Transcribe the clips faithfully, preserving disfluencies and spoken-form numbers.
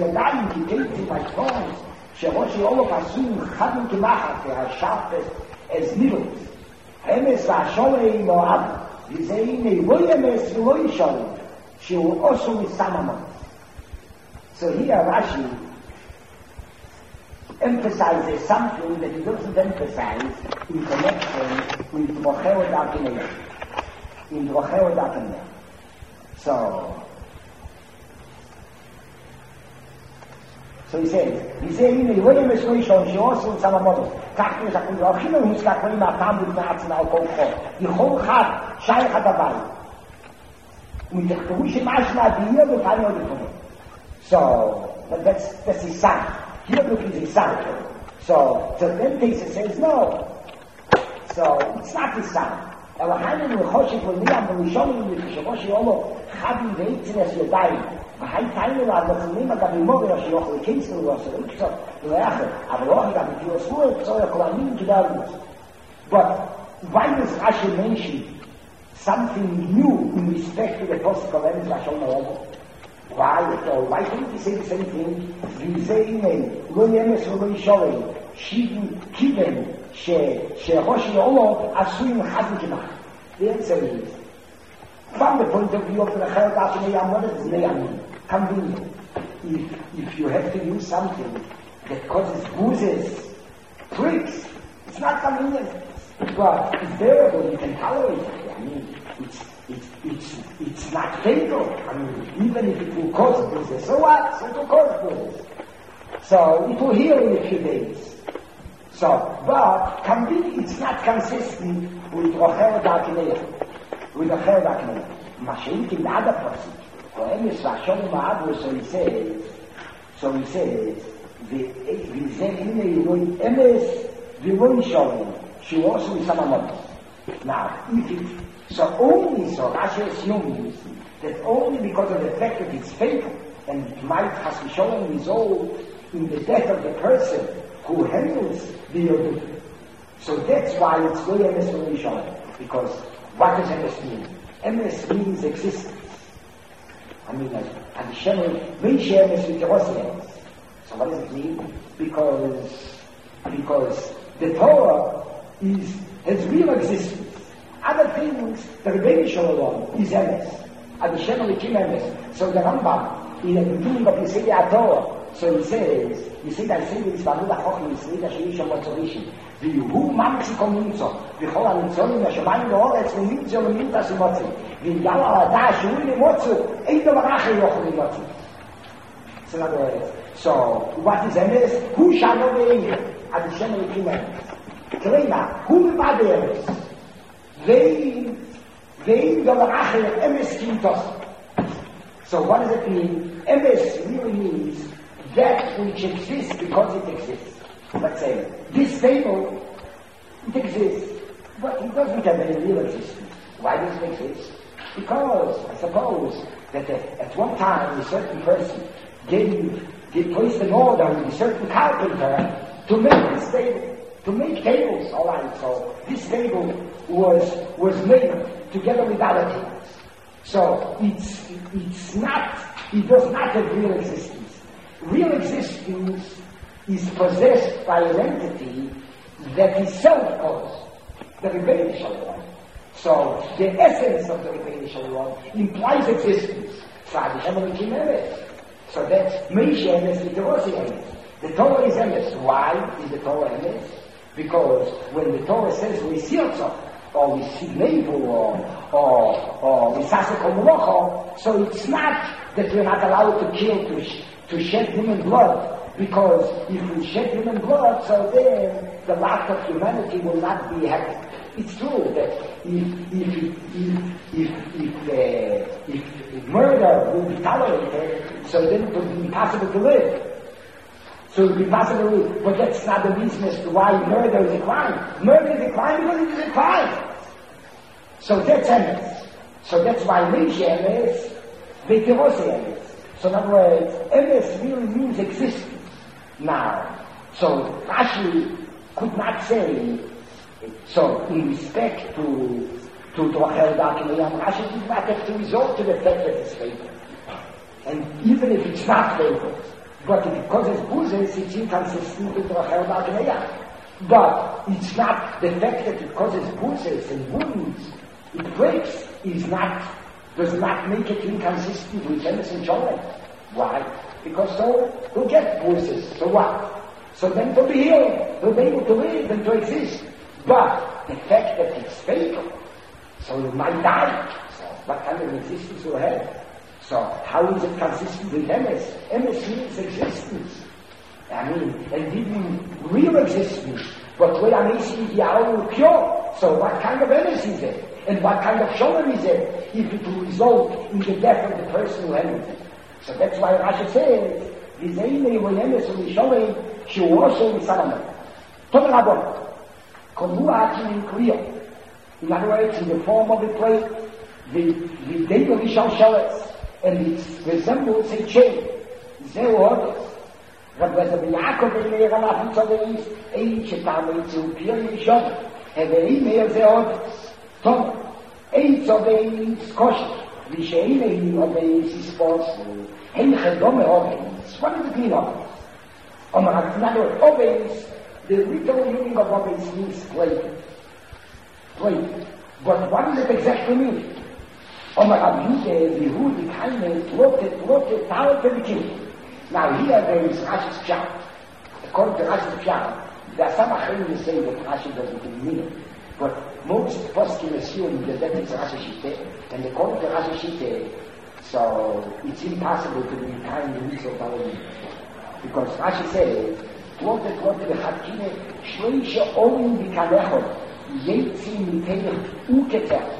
ידיים כתייצים מהשפורס, שראשי אולו פסום חדים כמחת, והשרפס as needles. אמס והשולי מואב, וזה הנה לא ימס ולא ישול, שהוא עושו מסממות. So here Rashi emphasizes something that he doesn't emphasize in connection with Rocheo Dakineh. In Rocheo Dakineh. So, so he says, וזה הנה לא ימס ולא ישול, שהוא עושו מסממות. כך יש לכם, והולכים לנו מסלחים מהפעם בפני עצמם על כל חור. בכל חד, שייך את הבית. ומתכתבו שמשמע דייר בפני עוד לפני. So, but that's, that's his son. Here look is his son. So, so then Tesa says no. So, it's not his son. אבל חיינו לחושק ולמיהם ולשונים ולכשבושי אולו חדים ואיצן את ידיים והי תאינו להדלתנים אגב ממורי אשר יוכל קיצר ועשר איקסות ולאחר אבל לא אגב כי יוספו את צורך כלמים כדאלות. But why does Rashi mention something new in respect to the possible ends Lashon Ha'omo? Why? So why couldn't he say the same thing? וזה הנה, לא ימס ולא ישורי, שידו קידם, שראשי אולו עשויים חדים כמעט. The answer is, from the point of view of the Chayot Dakineh, what is Ne'amin? Convenient. If, if you have to use something that causes bruises, pricks, it's not convenient. But it's bearable, you can tolerate it. I mean, it's It's, it's, it's not fatal. I mean, even if it will cause bruises, so what? So it will cause bruises. So it will heal in a few days. So, but can be, it's not consistent with Rocheo Dakineh. With Rocheo Dakineh. Mashiach in the other person. For Emes Vashon Ma'abu, so he says, so he says, וזה הנה ירוי אמס וירוי שורים, שהוא also is Samamot. Now, if it So only so Rashi assumes that only because of the fact that it's fatal and it might has to show and result in the death of the person who handles the Yodut. So that's why it's no emes no Rishon. Because what does emes mean? Emes means existence. I mean, and the Shem means emes with the emes. So what does it mean? Because because the Torah is has real existence. Other things, the Rebbeinu Shalom is emes. And the Shem Elikim emes. So the Rambam, in the beginning of Yisrael HaTorah, so he says, Yisrael HaTorah is Baruch HaChochim, Yisrael HaShiri Shem Motzorishim, V'yuhu Mamsiko Nimtzo, V'chol HaNimtzolim HaShamayim V'oretz V'nimtzo V'nimtas V'motzi, V'yal HaLadah Shuhi V'motzu, Ein Dovar Acher Yochel V'motzi. So in other words, so what is emes? Who shall know the angel? And the Shem Elikim emes. Kleina, who will buy the emes? Vein, vein dover acher emes kintos. So what does it mean? Emes really means that which exists because it exists. Let's say, this table, it exists, but it doesn't have any real existence. Why does it exist? Because, I suppose, that at one time a certain person gave, gave placed an order with a certain carpenter to make this table. To make tables, all right. So this table was was made together with other tables. So it's it's not it does not have real existence. Real existence is possessed by an entity that is self-caused, the Rebbeinu Shalom. So the essence of the Rebbeinu Shalom implies existence. So So that's Meish Emes with the Rosi Emes. The Torah is Emes. Why is the Torah Emes? Because when the Torah says we see Sirtzah, or we see Nevu, or, or, or we Sasek Omulocho, so it's not that we're not allowed to kill, to, sh- to shed human blood, because if we shed human blood, so then the lot of humanity will not be happy. It's true that if, if, if, if, if, uh, if, if murder will be tolerated, so then it will be impossible to live. So it would be possible, but that's not the reason as to why murder is a crime. Murder is a crime because it is a crime. So that's emes. So that's why Meish Emes, V'Tirosi Emes. So in other words, emes really means existence. Now, so Rashi could not say, so in respect to to Rocheo Dakineh, Rashi did not have to resort to the fact that it's fatal. And even if it's not fatal, But because it's buzzes, it's inconsistent with Rachel Bagneya. But it's not the fact that it causes buzzes and wounds, it breaks, is not, does not make it inconsistent with Emes and Sholem. Why? Because so, he'll get buzzes, so what? So then he'll be healed, he'll be able to live and to exist. But the fact that it's fatal, so he might die. So what kind of existence will have? So how is it consistent with Emes? Emes means existence. I mean, and even real existence. But where I see the hour pure. So what kind of Emes is it? And what kind of Sholem is it? If it will result in the death of the person who had it. So that's why Rashi says, V'zeine v'Emes v'Sholem she'uosho v'Salomon. Tov Rabon. Komu ha'akim in clear. In other words, in the form of the plate, the the date of the shalsheles, and it resembles a chain. Zeu odes. Rabbi Yaakov ben Meir Alaf Tzadis, ein shetam zu pir yishov, hevei Meir ze odes. Tom, ein tzadis kosher, v'she'inei odes is possible. Ein chedome odes. What is the meaning of odes? Omar, in other words, odes, the literal meaning of odes means plate. Plate. But what does it exactly mean? Omar Abiyude, Yehudi, Kaine, Tlote, Tlote, Talte, Vikim. Now here there is Rashi's Pshat. According to Rashi's Pshat, there are some Achim say that Rashi doesn't mean it. But most poskim assume that that is Rashi Shite, and according to Rashi Shite, so it's impossible to be kind in this of our meaning. Because Rashi says, Tlote, Tlote, V'chatkine, Shloisha Olim V'kalechot, Yetzi Miteich Uketech.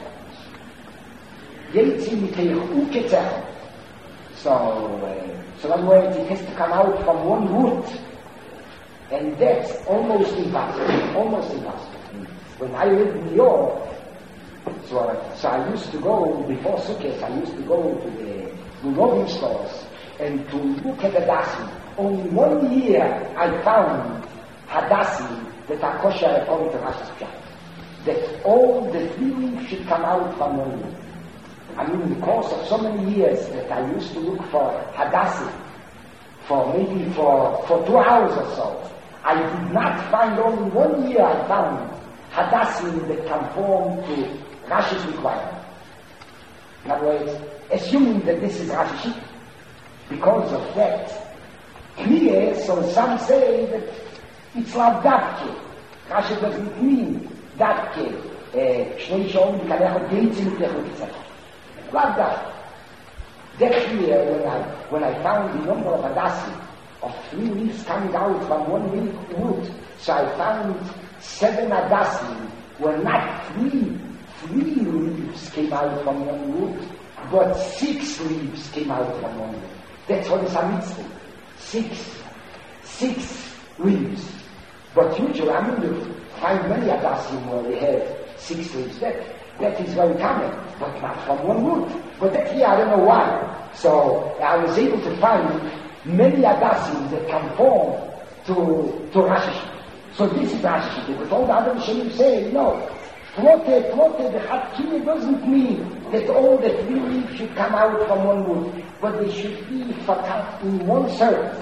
Yetzi Miteich Uketech. So, uh, so in other words, it has to come out from one root. And that's almost impossible. Almost impossible. When I lived in New York, so, uh, so I used to go, before Sukkot, I used to go to the Roving stores and to look at Hadassim. Only one year I found Hadassim that are kosher according to Rashi's Pshat. That all the three leaves should come out from one root. I mean, in the course of so many years that I used to look for Hadassim, for maybe for, for two hours or so, I did not find, only one year I found Hadassim that conform to Rashi's requirement. In other words, assuming that this is Rashi, because of that, clear, so some say that it's like Davke. Rashi doesn't mean Davke, Shnei Shom, Kalechot, Geitzim, Techot, like that. That year, when I, when I found the number of Hadassim, of three leaves coming out from one root, so I found seven Hadassim were not three, three leaves came out from one root, but six leaves came out from one root. That's what is a mitzvah. Six, six leaves. But usually, I mean, you find many Hadassim where they have six leaves. That, That is very common, but not from one root. But that here, I don't know why. So I was able to find many Hadassim that conform to, to Rashi. So this is Rashi. But all the other Rishonim say, no, Tlote, Tlote, the Chatkine doesn't mean that all the three leaves should come out from one root, but they should be in one circle.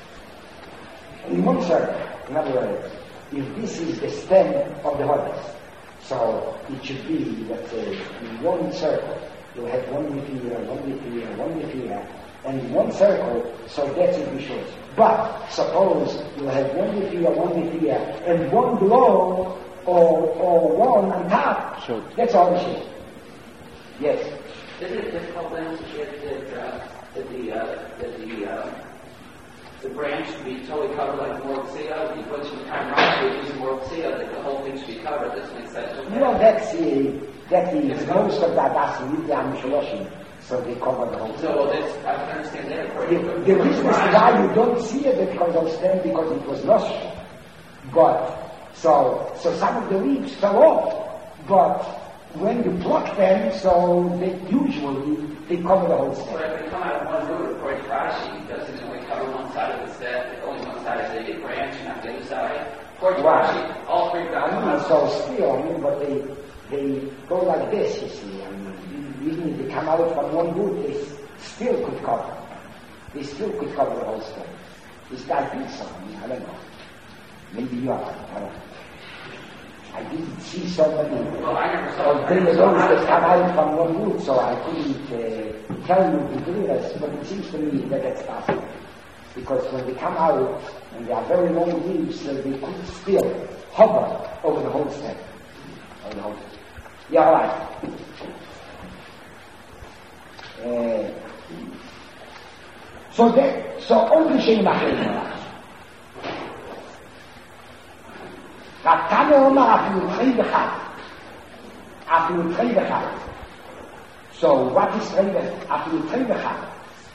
In one circle. In other words, if this is the stem of the harvest, so it should be that uh, in one circle you have one leaf here, one leaf here, one leaf here, and in one circle, so that's it we should. But suppose you have one leaf here, one leaf here, and one below or or one on top. Sure. That's all we should. Yes. Isn't it difficult then to get that, uh, that the uh, that the uh, the branch should be totally covered like the World Tzia, because you kind of right using World Tzia that the whole thing should be covered. This makes sense. Okay? You know, that's the, that is most of the Hadassim with the Amisholoshim, so they cover the whole thing. So, well, that's, I can understand that. The, the reason is why you don't see it because of them, because it was Nosh. But, so, so some of the leaves fell off, but when you pluck them, so they usually, they cover the whole stem. But if they come out of one root, according to Rashi, doesn't it only cover one side of the stem, only one side of the branch, not the other side? According to Rashi, all three I mean, so still, I mean, but they, they go like this, you see. I mean, even if they come out from one root, they still could cover. They still could cover the whole stem. This guy thinks something, I don't know. Maybe you are, I don't know. I didn't see so many Well, I never saw of things that come out from one root, so I couldn't uh, tell you the details, but it seems to me that that's possible. Because when they come out, and they are very long leaves, so they could still hover over the whole stem. Over the whole stem. Yeah, all right. Uh, so that, so only Shem Nachem. Ratane Omar after three v'chad. After three v'chad. So what is three v'chad? After three v'chad.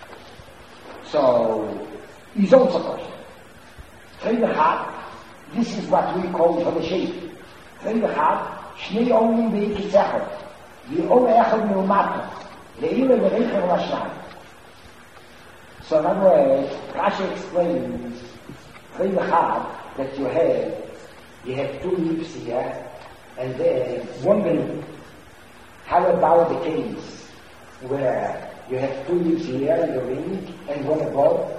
So he's also kosher. Three v'chad. This is what we call for the shape. Three v'chad. Shnei omim ve'iki tzechot. V'om echad me'umato. Le'ile v'reicher v'ashnai. So in other words, Rashi explains three v'chad that you have. You have two leaves here, and then one beneath. How about the case where you have two leaves here in the ring and one above?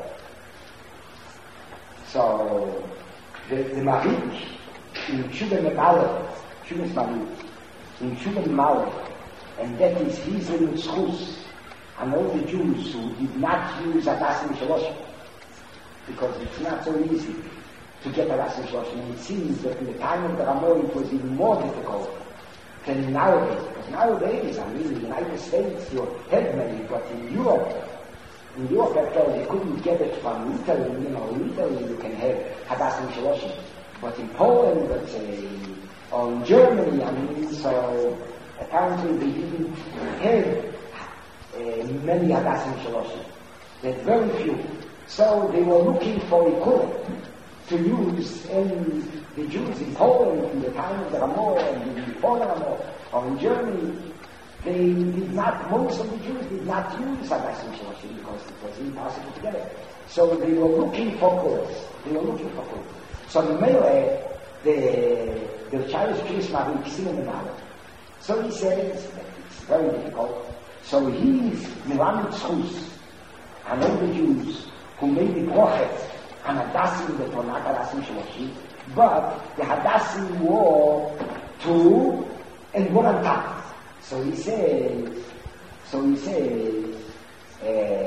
So the, the Marik in Shubim Malach, Shubim Marik, in Shubim Malach, and that is his little schus, and all the Jews who did not use Adas Mishalosh, because it's not so easy to get a Rashi Shloshim. And it seems that in the time of the Ramor it was even more difficult than nowadays. Because nowadays, I mean, in the United States, you had many, but in Europe, in Europe, after they couldn't get it from Italy, you know, in Italy you can have Hadassim Shloshim. But in Poland, let's say, or in Germany, I mean, so apparently they didn't have uh, many Hadassim Shloshim. They had very few. So they were looking for a Kurd to use, and the Jews in Poland in the time of the Ramor and before the Ramor, or in Germany, they did not, most of the Jews did not use Hadassim Shloshim because it was impossible to get it. So they were looking for Kurds. They were looking for Kurds. So the Mele, the the Chinese priest Marik Sinemaler. So he says that it's very difficult. So he's Milamit Schus, and all the Jews who made the Brochet, and Hadassim that were not Hadassim Shloshim, but the Hadassim were two and one on top. So he says, so he says uh,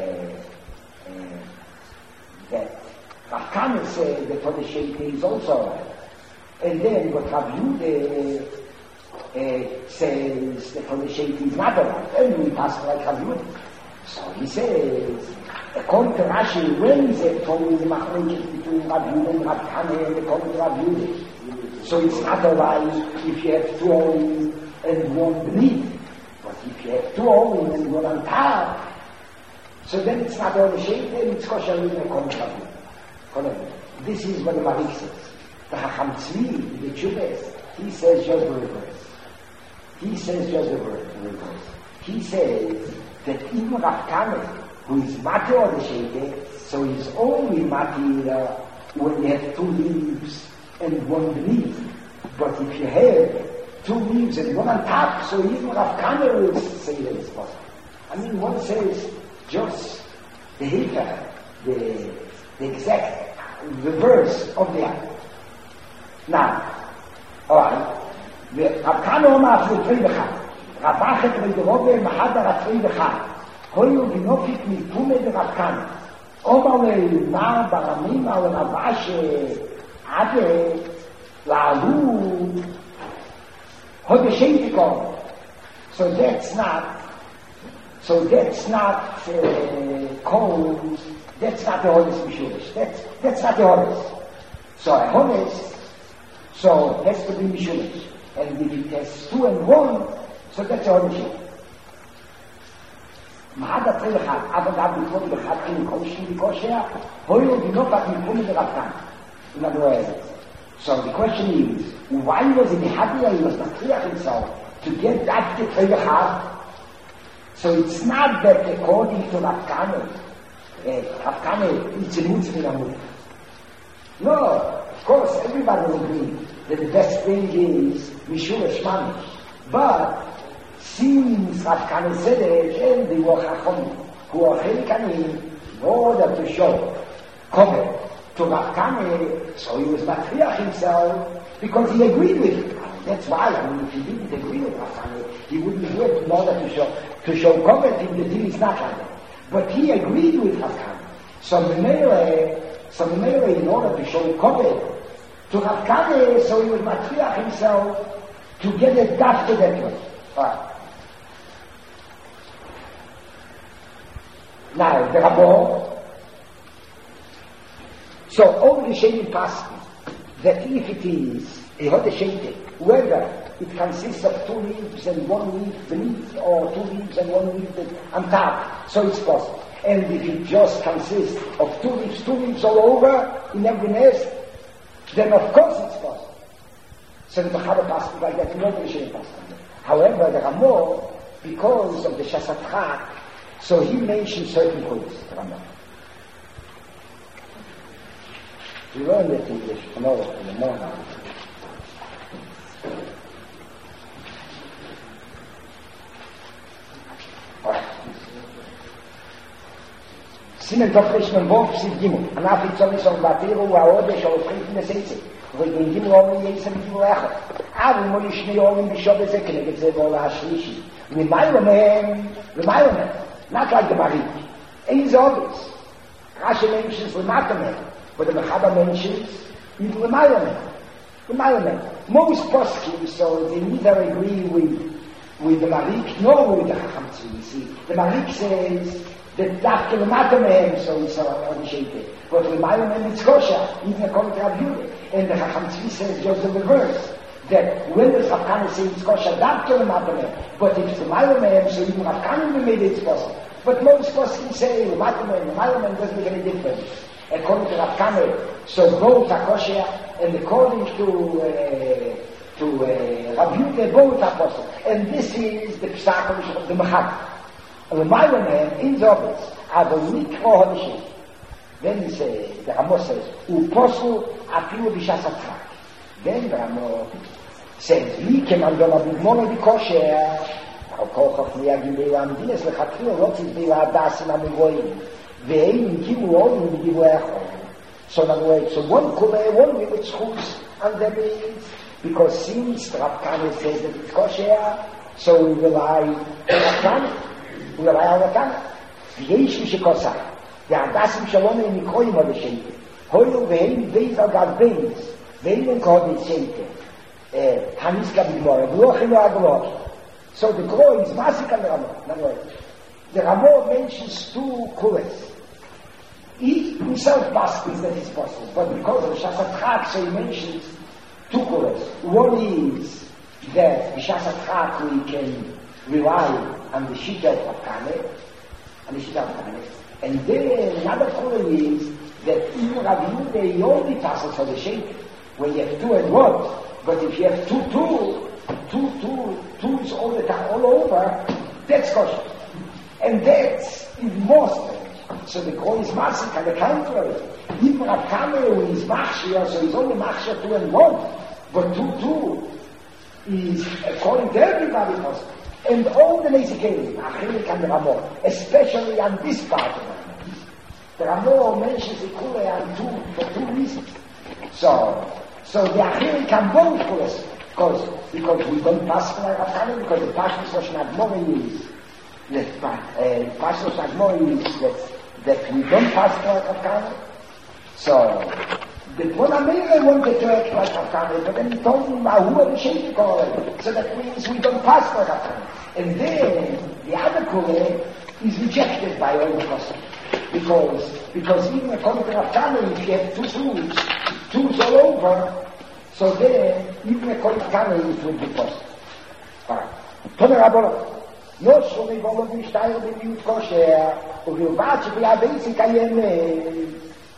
uh, that Rav Kahana said that for the Sheikh is also right. And then what Rav Yehuda uh, says that for the Sheikh is not right. And we pass like Rav Yehuda. So he says, according to Rashi, when is it told the machlokes between Rav Yehuda and Rav Kahana and according to Rav Yehuda? So it's not alright if you have two olim and one beneath. But if you have two olim and one on top, so then it's not only shape, then it's kosher in according to Rav Yehuda. This is what the Marik says. The Hacham Tzvi, the Chubes, he says just the reverse. He says just the reverse. He says that even Rav Kahana, who is Mati or the Sheikh, so he's only Mati uh, when you have two leaves and one beneath. But if you have two leaves and one on top, so even Rav Kahana will say that it's possible. I mean, one says just the Hika, the, the exact reverse of the other. Now, alright, Rav Kahana Omar for three v'chad. Rav Achet Reidorove Mahadar three v'chad. Hoyu binofik mitume de Rav Kahana. Omar le'ilma baramima le'Rav Ashe ade la'alu hodeshentikon. So that's not, so that's not uh, called, that's not the Hodes Mishurish. That's, that's not the Hodes. So a Hodes, so it has to be Mishurish. And if it has two and one, so that's a Hodes. Mahad Atrei L'chad, Avadav B'kod L'chad, Kin Koshim B'koshea, Hoyo B'nopat B'kum B'Rav. In other words, so the question is, why was he happy he was not clear himself to get that Atrei L'chad? So it's not that according to Rav Kahana, Rav Kahana, it's a Mutzvah. No, of course, everybody will agree that the best thing is Mishur Shmanish. But since Rav Kahana said it, and the Wachachom, who are Helikanim, in order to show comment to Rav Kame, so he was matriach himself because he agreed with him. That's why, I mean, if he didn't agree with Rav Kame, he wouldn't do it in order to show, to show comment in the deal is not like that. But he agreed with Rav Kame. So Memele, so Memele, in order to show comment to Rav Kame, so he was matriach himself to get it back to that way. Right. Now, the Rambam, so all the Shemim Paskin, that if it is a Hod Shemim, whether it consists of two leaves and one leaf beneath, or two leaves and one leaf on top, so it's possible. And if it just consists of two leaves, two leaves all over in every nest, then of course it's possible. So the Chava Paskin like that, not the Shemim Paskin. However, the Rambam, because of the Shasat Chak, so he mentioned certain points, the Rambam. We learn that English tomorrow in the morning. Simen Topfish men Wolf Siv Gimel. Anaf Itzonis on Batiru Waode Sholofrit in the Seitze. V'gin Gimel Omen Yesem Gimel Echot. Avu Moli Shnei Omen Bishov Eze Keneged Ze Vola Ashlishi. V'mayro Mehem, V'mayro Mehem. Not like the Barik. Ein Zobis. Rashi mentions V'mata Mehem. But the Mechaba mentions even V'mayro Mehem. V'mayro Mehem. Most poskim, so they neither agree with with the Marik nor with the Chacham Tzvi. You see, the Marik says that Dafke V'mata Mehem, so it's on the Shete. But V'mayro Mehem it's kosher, even according to Rav Yehuda. And the Chacham Tzvi says just the reverse. That when the Rav Kana says it's kosher, Dafke V'mata Mehem. But if it's V'mayro Mehem, so even Rav Kana made it possible. But most poskim say V'mata Mehem, V'mayro Mehem doesn't make any difference. According to Rav Kame, so both are kosher, and according to uh, to uh, Rav Yehuda, both are possible. And this is the psak of the Mechak. And the Mailonem in the office, Ado Mikro Hodeshim. Then he says, the Ramo says, Uposu Afilu Bishas Atrak. Then the Ramo says, Wie can man gonna be mono di kosher? Au kochach miyagileu amdines lechatchil, rotzis bila adasim amigoyim. Ve'im givu olim givu echon. So in other words, so one kule, one with its chutz and the means, because since Rav Kana says that it's kosher, so we rely on Rav Kana. We rely on Rav Kana. V'yesh mishikosah. Ve'adasim shalom em mikoyim od sheite. Hoyu ve'im beis al gav beis. Ve'im en kohod sheite. Haniska b'gmora. V'lochim v'agloch. So the Gro is masik on the Ramo. In other words, the Ramo mentions two kules. He himself passes that it's possible, but because of Shasat Chak, so he mentions two kules. One is that the Shasat Chak we can rely on the Shita of Kane, on the Shita of Kane. And then another kule is that even Rav Yehuda, he only passes for the Shita, when you have two and one. But if you have two, two, two, two, tools all the time, all over, that's kosher. And that's even more strange. So the Gro is masik, on the contrary. Even Rav Kame, who is machshir, so he's only machshir two and one. But two, two is, according to everybody, possible. And all the Nezikelim, Achilik and the Ramo, especially on this part of it. The Ramo mentions the Kule on two, for two reasons. So, so the Achilik can both Kules. Because, because we don't pass like Rav Kame, because the Pashtus of Shnagmori is, that, uh, Pashtus of Shnagmori is that, that we don't pass like Rav Kame. So, the Bonamere wanted to act like Rav Kame, but then he told him, who are the Shemik already? So that means we don't pass like Rav Kame. And then, the other Kule is rejected by all the customers. Because, because even according to Rav Kame, if you have two tools, tools all over, so then, even according to Kame, it would be possible. Alright. Tone Rabbanot. No shoni volo di shtayr di mit kosher, u vilvat bi abeitz kayem.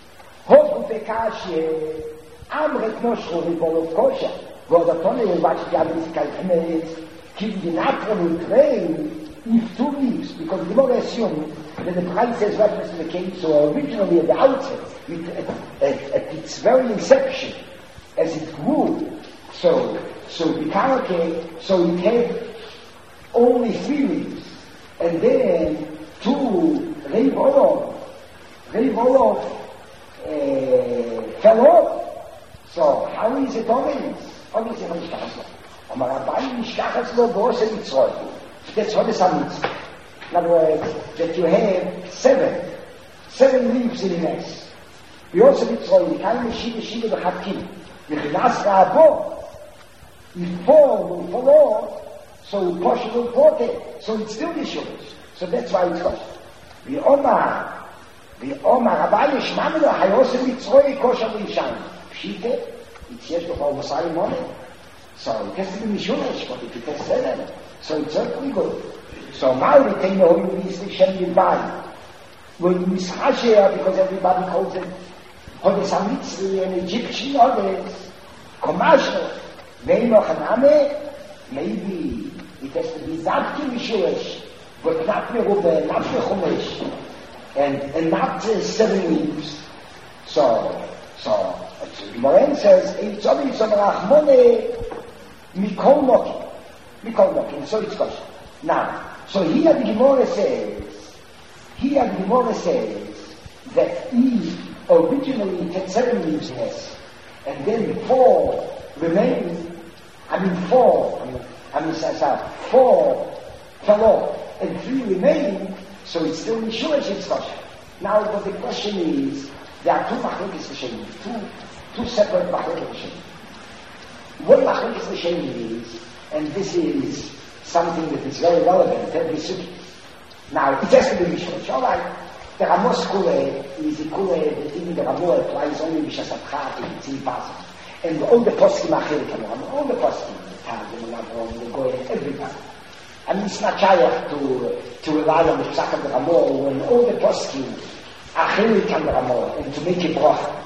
Hot be kashe. Amret no shoni volo kosher. Go da tone vilvat bi abeitz kayem. Kim di natron und train, if two weeks, because the more assume that the price has reference to the case, so originally at the outset, it, at, at, at its very inception, as it grew, so so the karake, so it had only three leaves, and then two Reiv Olov, Reiv Olov uh, fell off. So how is it always? Always a Mishkachas Lo. Amar Abai Mishkachas Lo B'Oseh Mitzrayim. That's what is a mitzvah. In other words, that you have seven, seven leaves in the mess. B'Oseh Mitzrayim, you can't Shiva Shiva B'Chakim. Yechinas Ra'abo, if four will fall off, so Poshe will pote, so it's still Yishuvish. So that's why it's kosher. V'Omar, V'Omar, Abai Yishmamino, Hayoseh Mitzrayim kosher V'Yishan. Pshite, it's yesh b'chol Mosai Monet. So it has to be Yishuvish, but if it has seven, so it's certainly good. So now we take the whole Yisrael Shem Yilbai. When you mischasher, because everybody calls it Hodes HaMitzri, an Egyptian Hodes, commercial, Vei noch Name, maybe it has to be that to Yishuvish, but not Merubah, not Mechumesh, and, and not uh, seven leaves. So, so, the Moren says, it's only some Rachmone, Mikol Mokim. Mikol Mokim, so it's kosher. Now, so here the Gemara says, here the Gemara says that Eve originally had seven leaves in it, and then four remained, I mean four, I mean, I mean, so, four fell off, and three remained, so it's still Yishuvish, it's kosher. Now, but the question is, there are two machlokes Rishonim, two, two separate machlokes Rishonim. One machlokes Rishonim is, and this is something that is very relevant to every sukkah. Now, it has to be Yishuvish, all right. The Ramos Kule is the Kule, the thing the Ramo applies only Mishas Abchat, the Tzim Pasuk. And all the poskim achirik Ramo, all the poskim, the Targum, the Avrom, the Goyen, everybody. And it's not shaykh to, to rely on the Psak of the Ramo when all the poskim achirik Ramo and to make a bracha.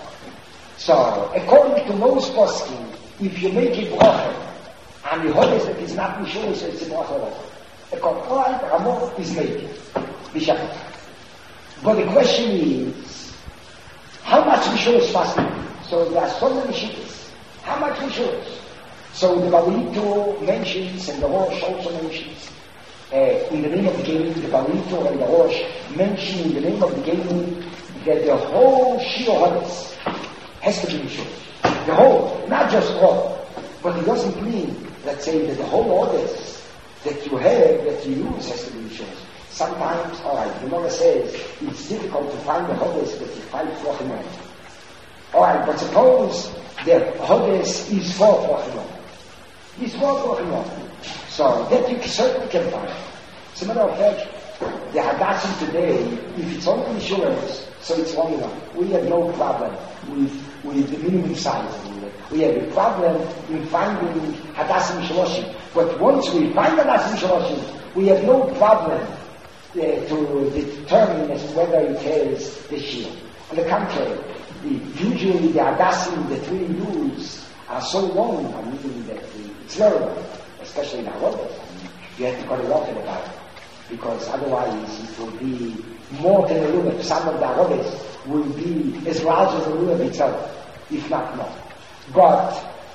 So, according to most poskim, if you make a bracha, and the Hodes that is not Mishur, so it's a bracha. According to all right, Ramo is made. Bishapot. But the question is, how much Mishur is fasting? So there are so many shittas. How much Mishur is? So the Baruito mentions, and the Rosh also mentions, uh, in the name of the gaming, the Baruito and the Rosh mention in the name of the gaming that the whole Shir Hodes has to be Mishur. The whole, not just all. But it doesn't mean, let's say, that the whole Hodes that you have, that you use, has to be Mishur. Sometimes, all right, the Gemara says it's difficult to find the Hodes that you find Tvachim on. All right, but suppose the Hodes is four Tvachim on. It's four Tvachim on. So that you certainly can find. As a matter of fact, the Hadassim today, if it's only insurance, so it's long enough. We have no problem with, with the minimum size. We have a problem in finding Hadassim Shaloshim. But once we find Hadassim Shaloshim, we have no problem Uh, to determine as to whether it has the shield. On the contrary, the, usually the Hadassim that we use are so long, I mean, that the, it's very long, especially in our Hodes. I mean, you have to cut it off at about it, because otherwise it will be more than a lulav. Some of the Hodes will be as large as the lulav itself, if not more. But,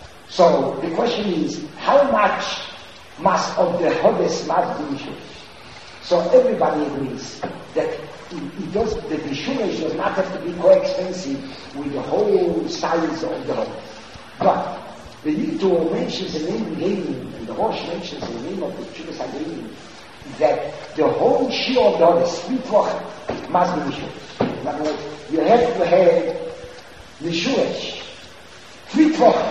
so the question is, how much must of the Hodes must be issued? So everybody agrees that it does, that the Yishuvish does not have to be co-expensive with the whole size of the Hodes. But the Yitro mentions the name of the gaming, and the Rosh mentions the name of the Yishuvish HaGaming, that the whole Shir of the Hodes, three Tvachim, must be Yishuvish. In other words, you have to have Yishuvish, three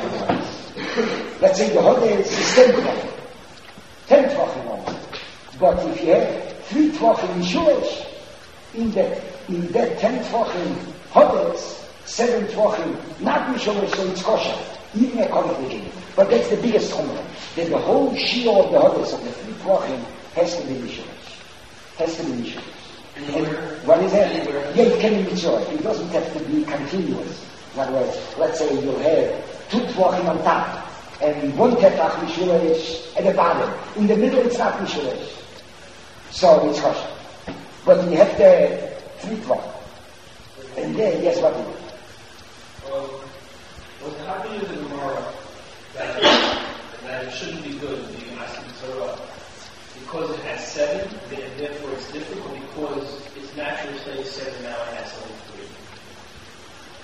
Tvachim. Let's say the Hodes is ten Tvachim. Ten Tvachim only. But if you have three Tvachim Yishuvish, in that, in that ten Tvachim Hodes, seven Tvachim not Yishuvish, so it's kosher, even according to the game. But that's the biggest chumrah, that the whole Shir of the Hodes of the three Tvachim has to be Yishuvish. Has to be Yishuvish. And what is that? Yeah, it can be Mitzvah. It doesn't have to be continuous. In other words, let's say you have two Tvachim on top, and one Tefach Yishuvish at the bottom. In the middle it's not Yishuvish. So it's kosher. But you have the three Tvachim. And then, yes, what do you do? Well, what's happening in the Gemara that, that it shouldn't be good to be asking Torah because it has seven, and therefore it's difficult because it's natural to say seven, now it has only three.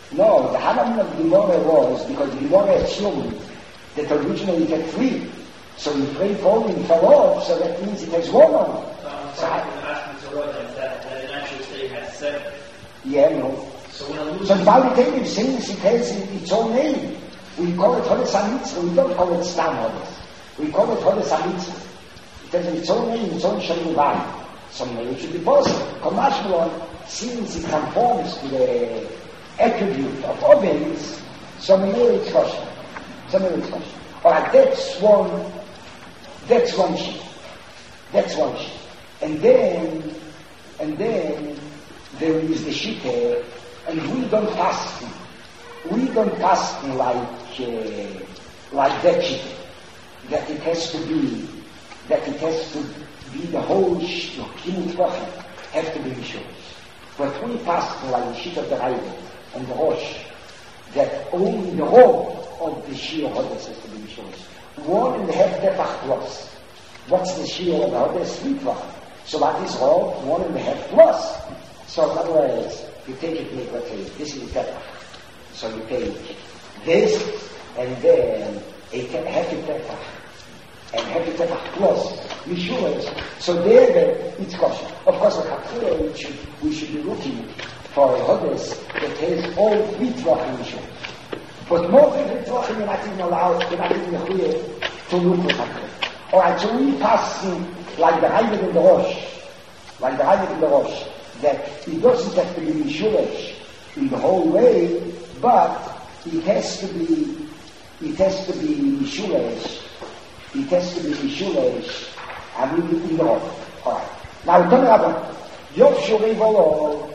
No, the Halaman of Gemara was because Gemara assumed that originally it had three. So you pray for him fell off, so that means it has one on. Um, so I'm asking Torah that, that, that in actual state has seven. Yeah, no. So when a So the Bible tells you, since it has its own name, we call it Hodes HaMitzvah, we don't call it Stam Hodes. We call it Hodes HaMitzvah. It has its own name, its own Shem Levi. So maybe it should be possible. Kamashmalon, since it conforms to the attribute of obedience, so maybe it's kosher. So maybe it's kosher. Alright, that's one, that's one sheet. That's one sheet. And then, and then, there is the shita, and we don't fast. We don't fast like, uh, like that shita. That it has to be, that it has to be the whole shita, Kimut Vachim, have to be Mishur. But we fast like the shita of the Raiva and the Rosh, that only the whole of the Shir Hodes has to be Mishur. One and a half tefach plus. What's the Shir of the Hodes? Three tefach. So what is all? One and a half plus. So in other words, you take it, make let's say, this is tefach. So you take this, and then a te- half a tefach, and half a tefach plus Mishuras. So there, there, it's kosher. Of course, like Hakura, we should, we should be looking for a Hodes that has all three tefach in Mishuras. But more than three tefach, you're not even allowed, you're not even allowed to look for Hakura. Alright, so we pass like the Raiva and the Rosh, like the Raiva and the Rosh, that it doesn't have to be Mishurish in the whole way, but it has to be, it has to be Mishurish, it has to be Mishurish, I mean, in the whole. Alright. Now, Tom Rabban, Yov Shurei Volo,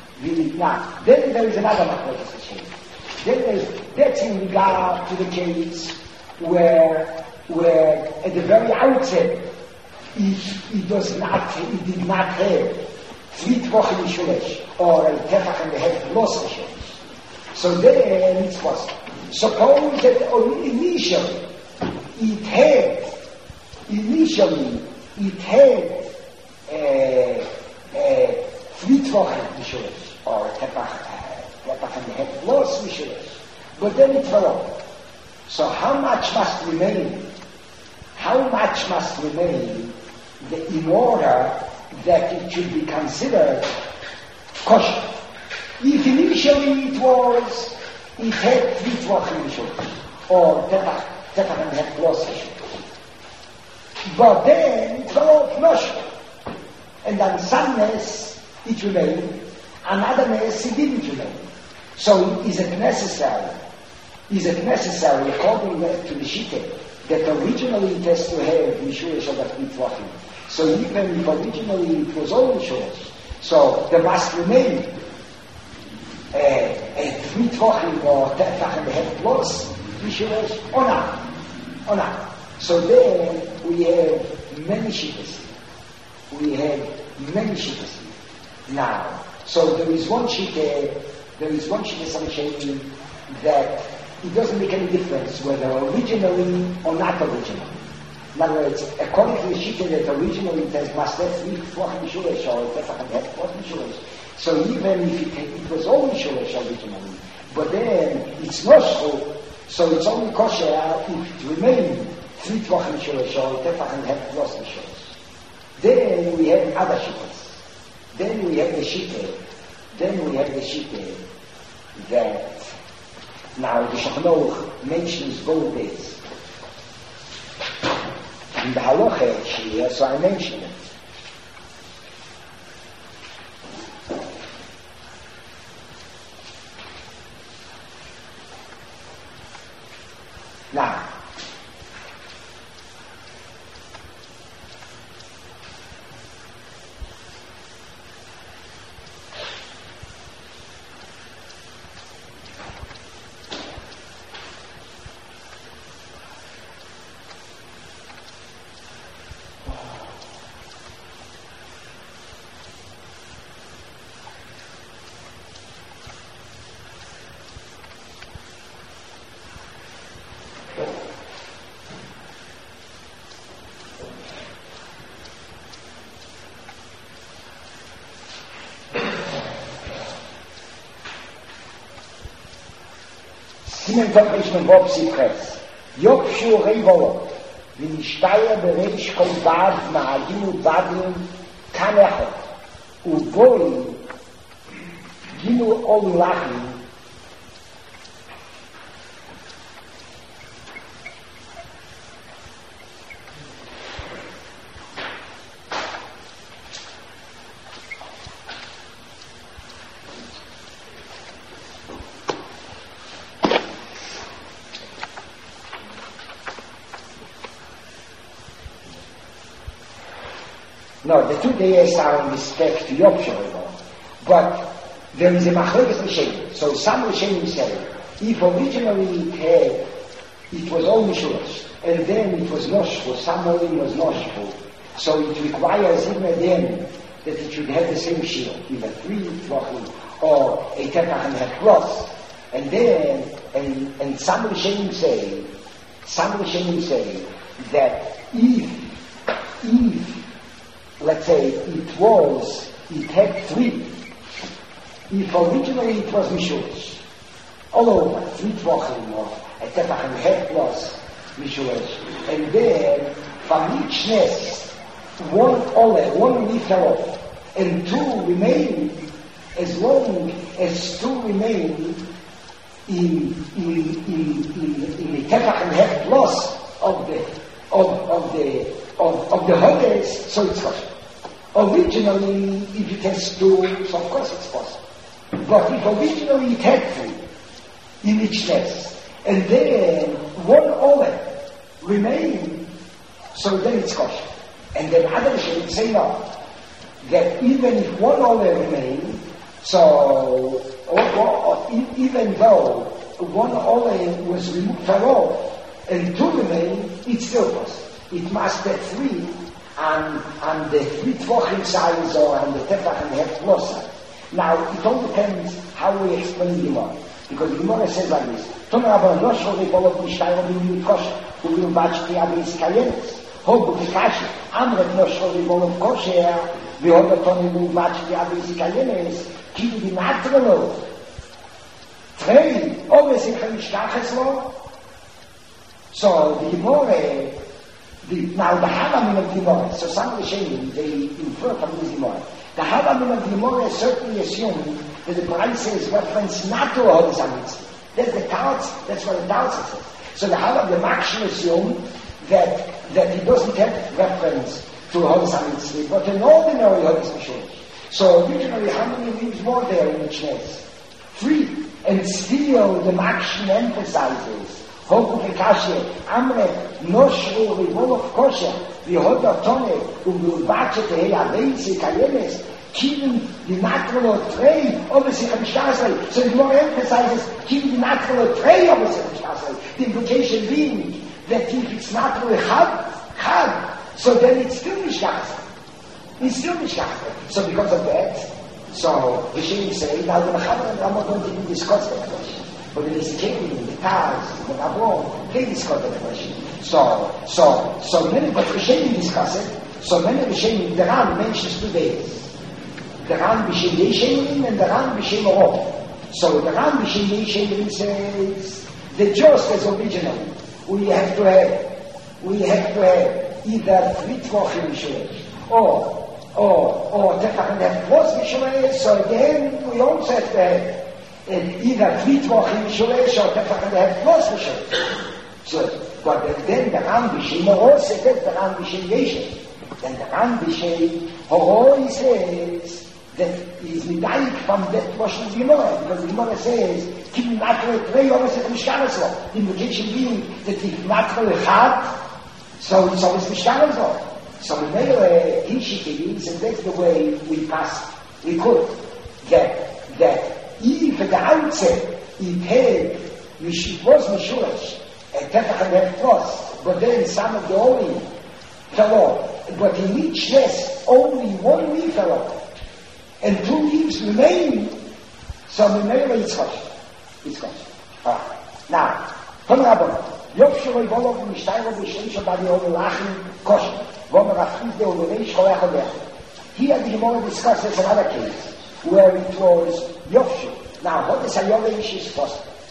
now, then there is another Makotas. Then there is, that's in regard to the case where, where at the very outset, he, he does not, he did not have three tefachim Mishuresh, or a tefach and a half plus Mishuresh. So then it's possible. Suppose that initially it had, initially it had uh, uh, three tefachim Mishuresh, or a tefach, uh, tefach and a half plus Mishuresh, but then it fell off. So how much must remain? How much must remain the, in order that it should be considered kosher? If initially it was, it had three tvachim Mishuresh, or tefach, tefach and a half plus Mishuresh. But then it fell off kosher. And on some mess it remained, another mess it didn't remain. So is it necessary? Is it necessary, according to the Shita, that originally it has to have Mishuresh of the three tvachim? So even if originally it was all Mishuresh, so there must remain a, a three tvachim or tefach and a half plus Mishuresh or not? Or not? So then we have many shittas. We have many shittas. Now, so there is one shitta, there is one shitta Samashayim that it doesn't make any difference whether originally or not originally. In other words, according to the Shita that originally it has must have three tefach Mishuresh or tefach and half plus Mishuresh. So even if it, it was all Mishuresh originally, but then it's not so, so it's only kosher if it remained three tefach Mishuresh or tefach and half plus Mishuresh. Then we have other Shitas. Then we have the Shita. Then we have the Shita that now the Shachnoch mentions both days. In the Halacha here, so I mention it. Now, in Interpretation of Opsi Press. Yopshu Revolot. Wenn ich stehe, bereich kommt Bad, Maagim und Vadim, kann er. Und Goi, Ginu Ol Lachim, no, the two days are in respect to Yom Kippur, but there is a machlokes Rishonim. So some Rishonim say, if originally it had, it was all Mishulash, and then it was Noshfu, some only was Noshfu, so it requires even then that it should have the same shield, either three Tvachim or a Tefach and a half plus. And then, and, and some Rishonim say, some Rishonim say that if, if let's say it was, it had three. If originally it was Mishulash, all over, three Tvachim or a Tefach and a half plus Mishulash, and then from each nest, one Ole, one leaf fell off, and two remained, as long as two remained in, in, in, in, in the Tefach and a half plus of the, of, of the, Of, of the Hodes, so it's kosher. Originally, if it has two, so of course it's possible. But if originally it had three in each nest, and then one Ole remained, so then it's kosher. And then others should say no, that even if one Ole remained, so or, or, or, even though one Ole was removed from all, and two remained, it's still kosher. It must be three on, on the three Tvachim size or on the Tefach and the half plus size. Now, it all depends how we explain the Gemara. Because the Gemara says like this, Tomer aber no shol revolot nishtayr of the kosher, who will watch the Abis Kayenes. Hob the Kashi, Amret no shol revolot kosher, the other Tony will watch the Abis Kayenes, keep the Natrelo. Trei, always in Chemishkacheslo. So, the Gemara, The, now the Havamin of Gemara, so some Rishonim, they infer from this Gemara. The Havamin of Gemara certainly assume that the Torah says reference not to Hodis HaMitzvah. That's the Tautz, that's what the Tautz says. So the Havamin, the Makshim assume that, that he doesn't have reference to Hodis HaMitzvah, but an ordinary Hodis HaMitzvah. So originally, how many leaves were there in each nest? Three. And still the Makshim emphasizes Hoku Kekashe, Amre, Noshru, Rivolov Kosher, Vihoda Tone, Ubilbache Tehei Aveisi, Kayemes, Kivin, the natural tray, obviously Chamishtasai. So the more emphasizes, Kivin, the natural tray, obviously Chamishtasai. The implication being that if it's natural Chad, Chad, so then it's still Mishtasai. It's still Mishtasai. So because of that, so the Sheni say, now the Mechaber and Ramah don't even discuss that question. But it is taken in the Taz, the Rabon, they discuss that question. So, so, so many, but Rishonim discuss it, so many Rishonim, the Ran mentions two days. The Ran B'Shem Yeshenim and the Ran B'Shem Orov. So the Ran B'Shem Yeshenim says, the just as original, we have to have, we have to have either three Tvachim Mishulech, or, or, or Tefach and have plus Mishulech, so then we also have to have and either three Tvachim Mishulech or Tefach and a half plus Mishulech. So, but then the Ran B'Shem Orov says that the Ran B'Shem Yeshem. Then the Ran B'Shem Orov says that he is medayik from that portion of the Gemara, because the Gemara says, Kim Natre Trei Oros Et Mishkareslo. The implication being that if Natre Echad, so it's always Mishkareslo. So we made a Hishikidis, and that's the way we passed. We could. That, that, if at the outset it had, it was Mishulash, and Tefach and half plus, but then some of the only fell off. But in each nest, only one leaf fell off, and two leaves remained, so we made it's kosher. It's kosher. Alright. Now, Tom Rabban, Yop Shaloi Volov Mishtayro B'Shem Shabadi Olu Lachim Kosher. Vomer Afid De Olu Reish Cholech Odech. Here the Gemara discusses another case, where it was Yopshu. Now, what is a Yoreish is possible.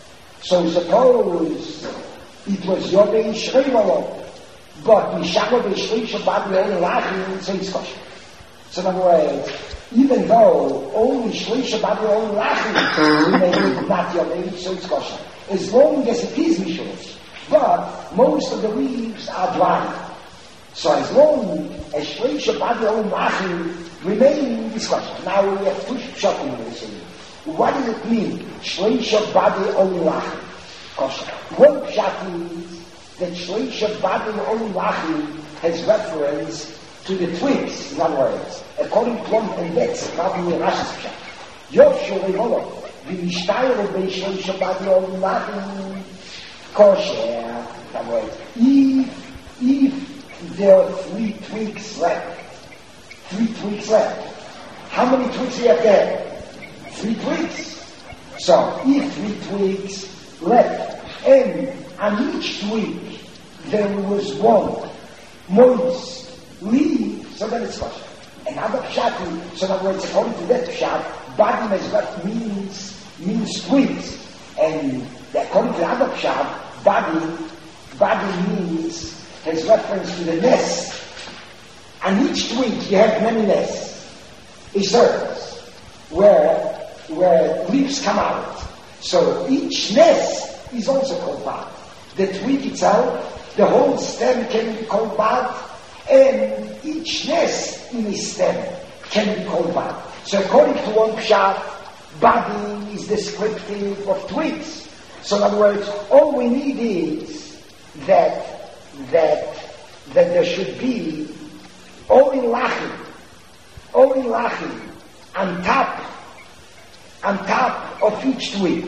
So suppose it was Yobei Shreimalo, but Mishama B'Shrei Shabbat Le'ol Lachim, so it's kosher. So in other words, even though only Shrei Shabbat Le'ol Lachim remain not Yobei, so it's kosher. As long as it is Mishlosh. But most of the leaves are dry. So as long as Shrei Shabbat Le'ol Lachim remain, it's kosher. Now we have two shopping in this. What does it mean? Shleisha badi olulachi. Kosher. One pshat is that Shleisha badi olulachi has reference to the twigs, in other words. According to one, and that's probably Rashi's pshat. Yov sholei v'nishtayel bei Shleisha badi olulachi. Kosher. In other words, if, if there are three twigs left, three twigs left, how many twigs do you have there? Three twigs. So, if three twigs left, and on each twig there was one moist leaf, so then it's kosher. Another pshat, so in other words, according to that pshat, badi mezrat means, means twigs. And according to the other pshat, badi, badi means, has reference to the nest. On each twig you have many nests. A surface where where leaves come out. So each nest is also called bad. The twig itself, the whole stem can be called bad, and each nest in the stem can be called bad. So according to one pshat, badi is descriptive of twigs. So in other words, all we need is that that that there should be only lachim, only lachim on top on top of each twig.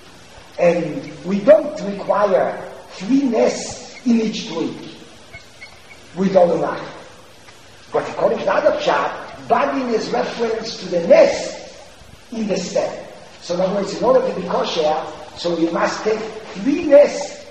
And we don't require three nests in each twig with all the lachim. But according to the other pshat, badi is reference to the nest in the stem. So in other words, in order to be kosher, so you must take three nests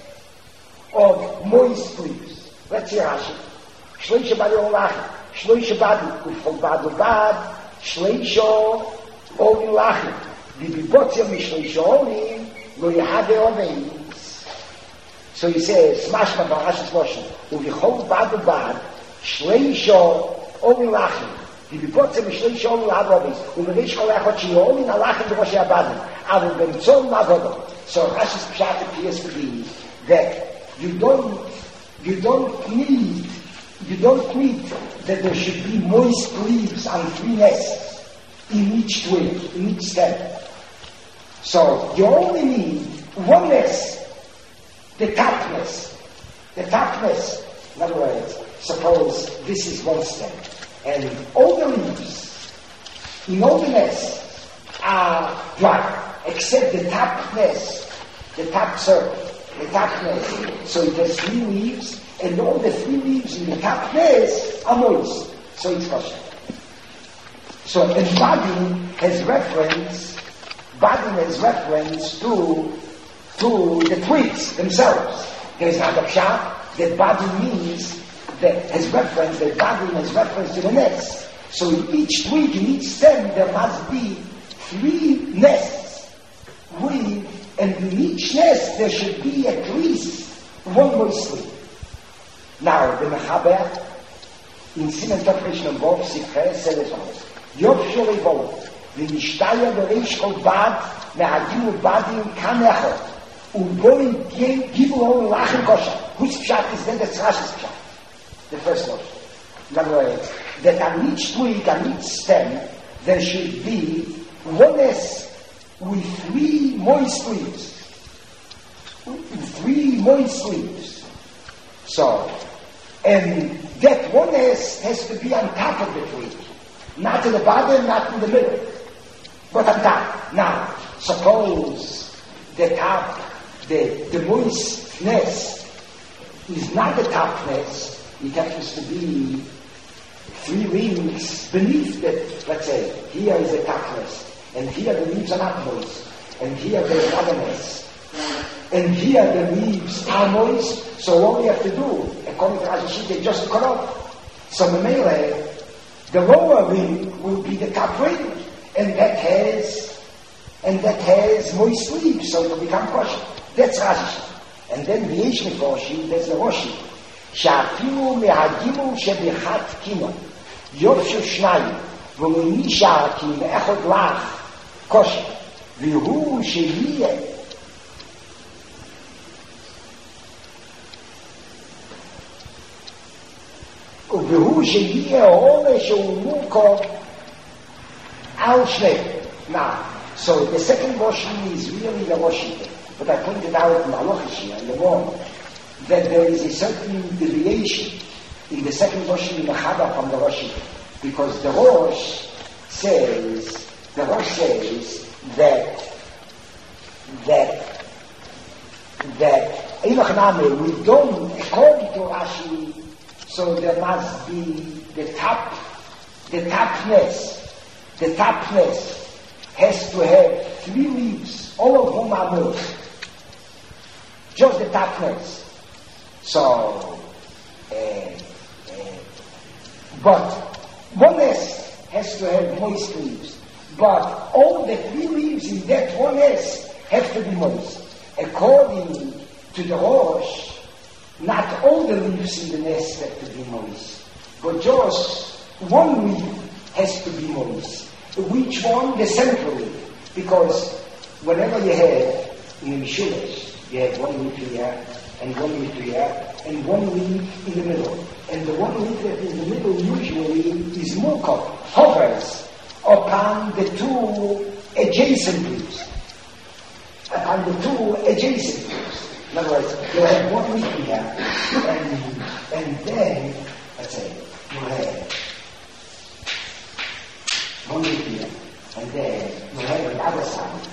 of moist leaves. Let's hear Rashi. Shleisha badi olachim. Shleisha badi ufol bad ubad. Shleisha oli lachim. V'bibotzia mishleisha oli lo yahade oveis. So he says, Smashma Barash's Loshen, Uvichol bad ubad. Shleisha oli lachim. V'bibotzia mishleisha oli lo yahade oveis. Uvereish kol echot shiyo oli na lachim b'roshei abadim. Avul b'mitzol ma'avodah. So Rashi's pshat appears to be that you don't, you don't need, you don't need that there should be moist leaves on three nests in each twig, in each stem. So you only need one nest, the top nest, the top nest. In other words, suppose this is one stem, and all the leaves in all the nests are dry, except the top nest, the top surface. The top nest. So it has three leaves, and all the three leaves in the top nest are moist. So it's kosher. So, and badi has reference, badi has reference to, to the twigs themselves. There is another pshat that badi means, that has reference, that badi has reference to the nest. So in each twig, in each stem, there must be three nests with, and in each nest there should be at least one moist leaf. Now, the Mechaber, in Simen Topration of Bob, Sikhe, said as follows. Yov Sholei Bob, V'nishtaya V'reish Kol Bad, Me'agimu Badim Kamechot, U'boi Givu Lachem Kosher. Whose pshat is then? That's Rashi's pshat. The first one. In other words, that on each twig, on each stem, there should be one nest with three moist leaves. Three moist leaves. So, and that one nest has to be on top of the twig. Not in the bottom, not in the middle. But on top. Now, suppose the top, the, the moist nest is not the top nest. It happens to be three rings beneath that. Let's say, here is the top nest. And here the leaves are not moist. And here there's another nest. And here the leaves are moist. So what we have to do, according to Rashi, they just cut off. So the melee, the lower ring will be the top ring. And that has, and that has moist leaves, so it will become kosher. That's Rashi. And then the Yesh Meforshim, that's the Roshi. שאפילו מהגימול שבחת קימו, יופשו שניים, ולמי שעקים אחד לך כושר, והוא שיהיה והוא שיהיה עולה שהוא מורכב על שני. Now, so the second Roshi is really the Roshi, but I pointed out in Halachish in the morning that there is a certain deviation in the second Roshi in the Chava from the Roshi, because the Rosh says, the Rosh says that that that Eilach Name, we don't, according to Rashi, so there must be the top, the topness, the topness has to have three leaves, all of whom are moved. Just the topness. So, uh, uh, but one nest has to have moist leaves. But all the three leaves in that one nest have to be moist. According to the Rosh, not all the leaves in the nest have to be moist, but just one leaf has to be moist. Which one? The central leaf. Because whenever you have in the Mishulesh, you have one leaf here, and one leaf here, and one leaf in the middle. And the one leaf that is in the middle usually is mukov, hovers upon the two adjacent leaves. Upon the two adjacent leaves. In other words, you have one leaf here, and, and then, let's say, you have one leaf here, and then you have another side,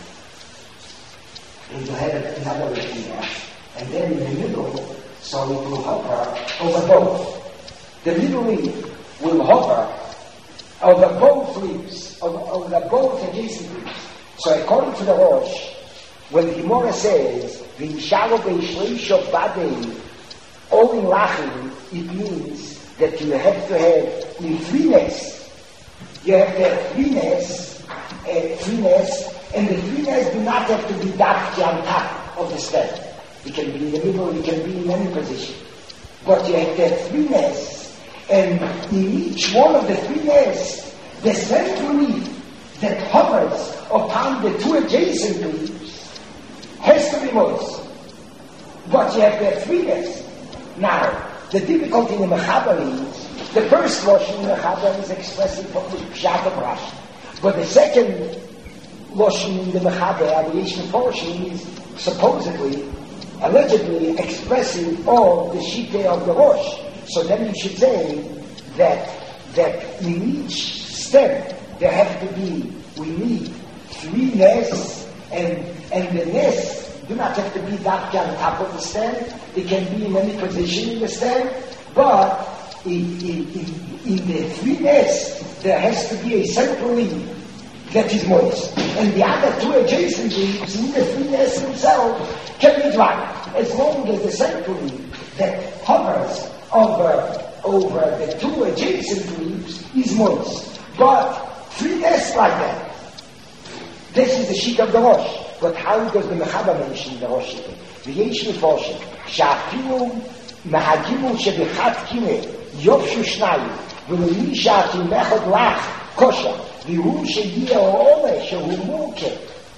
and you have another leaf here, and then in the middle, so it will hover over both. The middle leaf will hover over both leaves, over, over both adjacent leaves. So according to the Rosh, when the Gemara says, "V'yishalo beishleisho badei," all in lachim, it means that you have to have in three nests. You have to have three nests, uh, three nests, and the three nests do not have to be darkly on top of the stem. It can be in the middle, it can be in any position. But you have to have three nests, and in each one of the three nests, the central leaf that hovers upon the two adjacent leaves has to be moist. But you have to have three nests. Now, the difficulty in the Mechaber is, the first Lashon in the Mechaber is expressing from the Pshat of Rashi. But the second Lashon in the Mechaber, the Yesh Meforshim, is supposedly, allegedly expressing all the Shitei of the Rosh. So then you should say that that in each step there have to be, we need three nests, and and the nests do not have to be dark on top of the stem. They can be in any position in the stem, but in, in, in, in the three nests there has to be a central leaf that is moist, and the other two adjacent leaves in the three nests themselves can be dry, as long as the central leaf that hovers over over the two adjacent leaves is moist. But three nests like that, this is the sheet of the Rosh. But how does the Mechaber mention the Rosh? The Yesh Meforshim, שאפילו מהגימול שבחת קימה יופשו שניים, ולמי שעקים אחד לך כושר, והוא שיהיה עולה שהוא מורכב,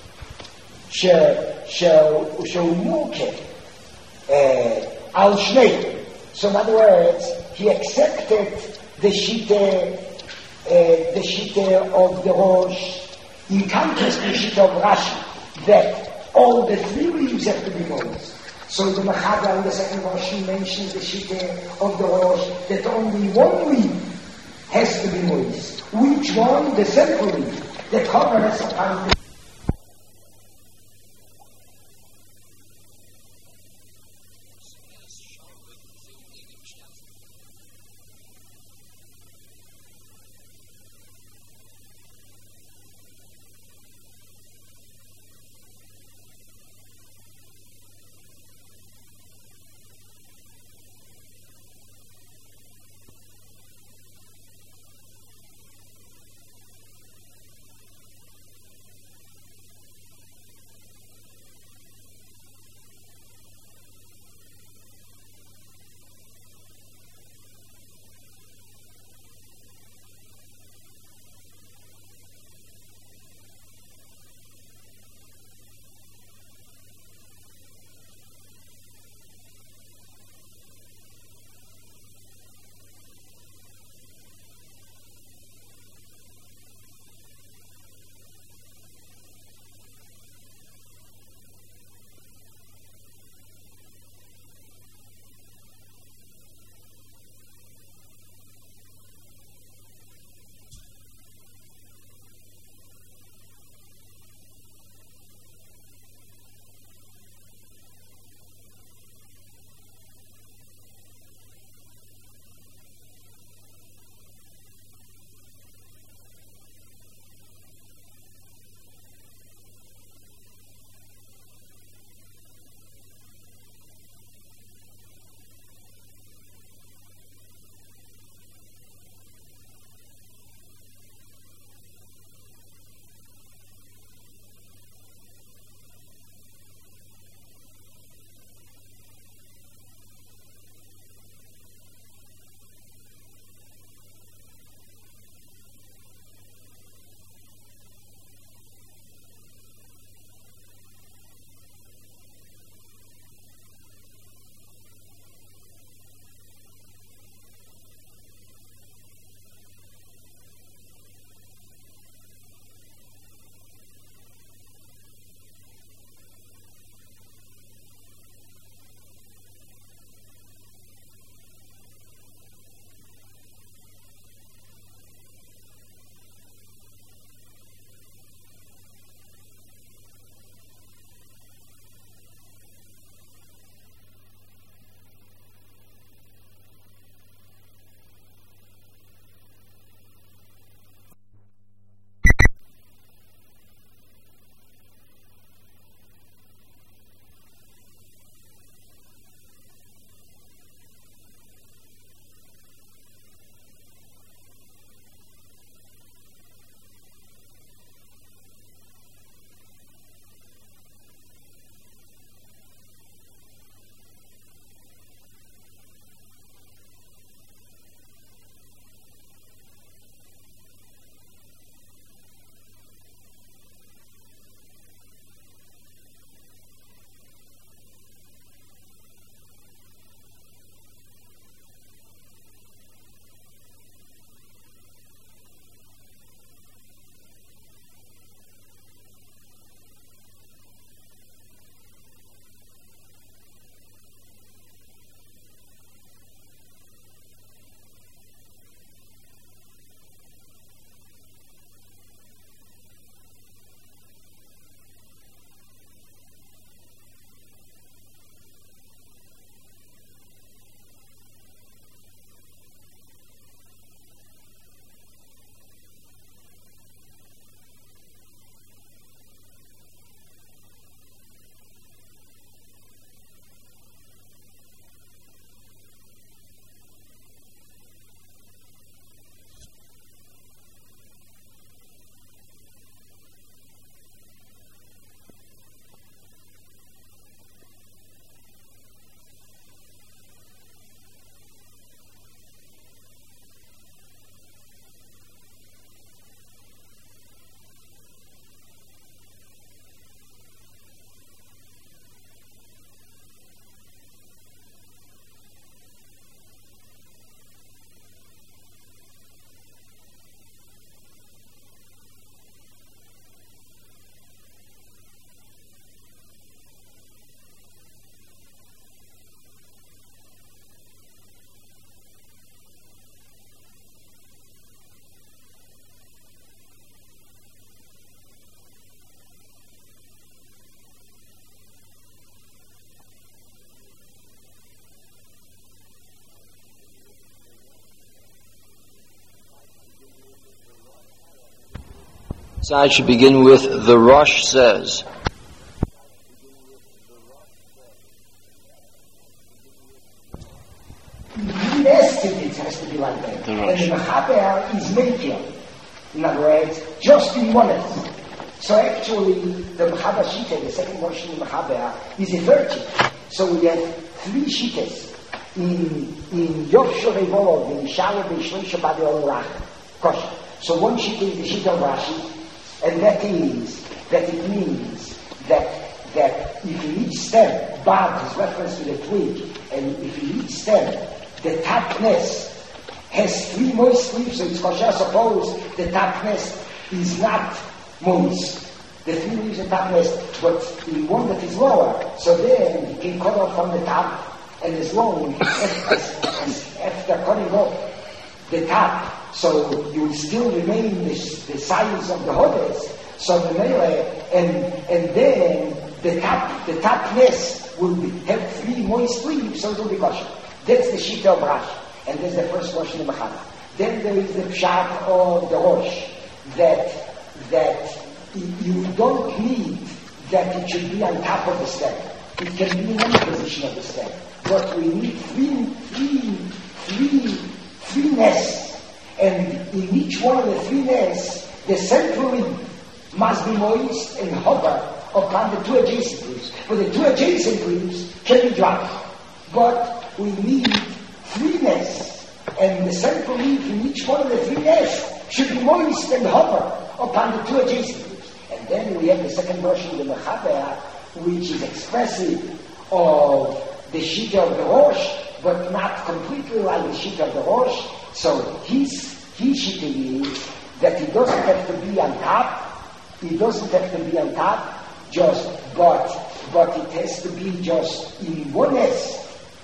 שהוא מורכב על שני. So in other words, he accepted the shita, uh, the shita of the Rosh, in contrast to the shita of Rashi, that all the three leaves have to be moist. So the Mechaber in the second Rosh mentions the shita of the Rosh, that only one leaf has to be moist. Which one? The central leaf that covers upon the Side should begin with the Rosh says. It has to be like that. The and Rosh. the Mechaber is making. In other words, just in oneness. So actually, the Mechaber Shita, the second version of the Mechaber, is a third sheet. So we have three sheetas in in Yov Shorei Volov, in Shalom, in Shloisha Badi Olach. Kosher. So one sheet is the sheet of Rashi, and that is that it means that that if in each stem, Bad is reference to the twig, and if in each stem the tapness has three moist leaves, so it's kosher. Suppose the tapness is not moist, the three leaves of tapness, but in one that is lower, so then you can cut off from the top, and as long as, as after cutting off the top, so you will still remain the, the size of the hodes, so the melee, and and then the top the tapness will be, have three moist leaves, so it will be kosher. That's the Shita of Rashi, and that's the first version of Mechaber. Then there is the Pshat of the Rosh, that that you don't need that it should be on top of the stem. It can be in any position of the stem, but we need three, three, three, three nests, and in each one of the three nests, the central leaf must be moist and hover upon the two adjacent leaves. But the two adjacent leaves can be dry, but we need three nests, and the central leaf in each one of the three nests should be moist and hover upon the two adjacent leaves. And then we have the second version of the Mechaber, which is expressive of the Shita of the Rosh, but not completely like the Shita of the Rosh. So his, his Shita is that it doesn't have to be on top, it doesn't have to be on top, just, but, but it has to be just in one nest.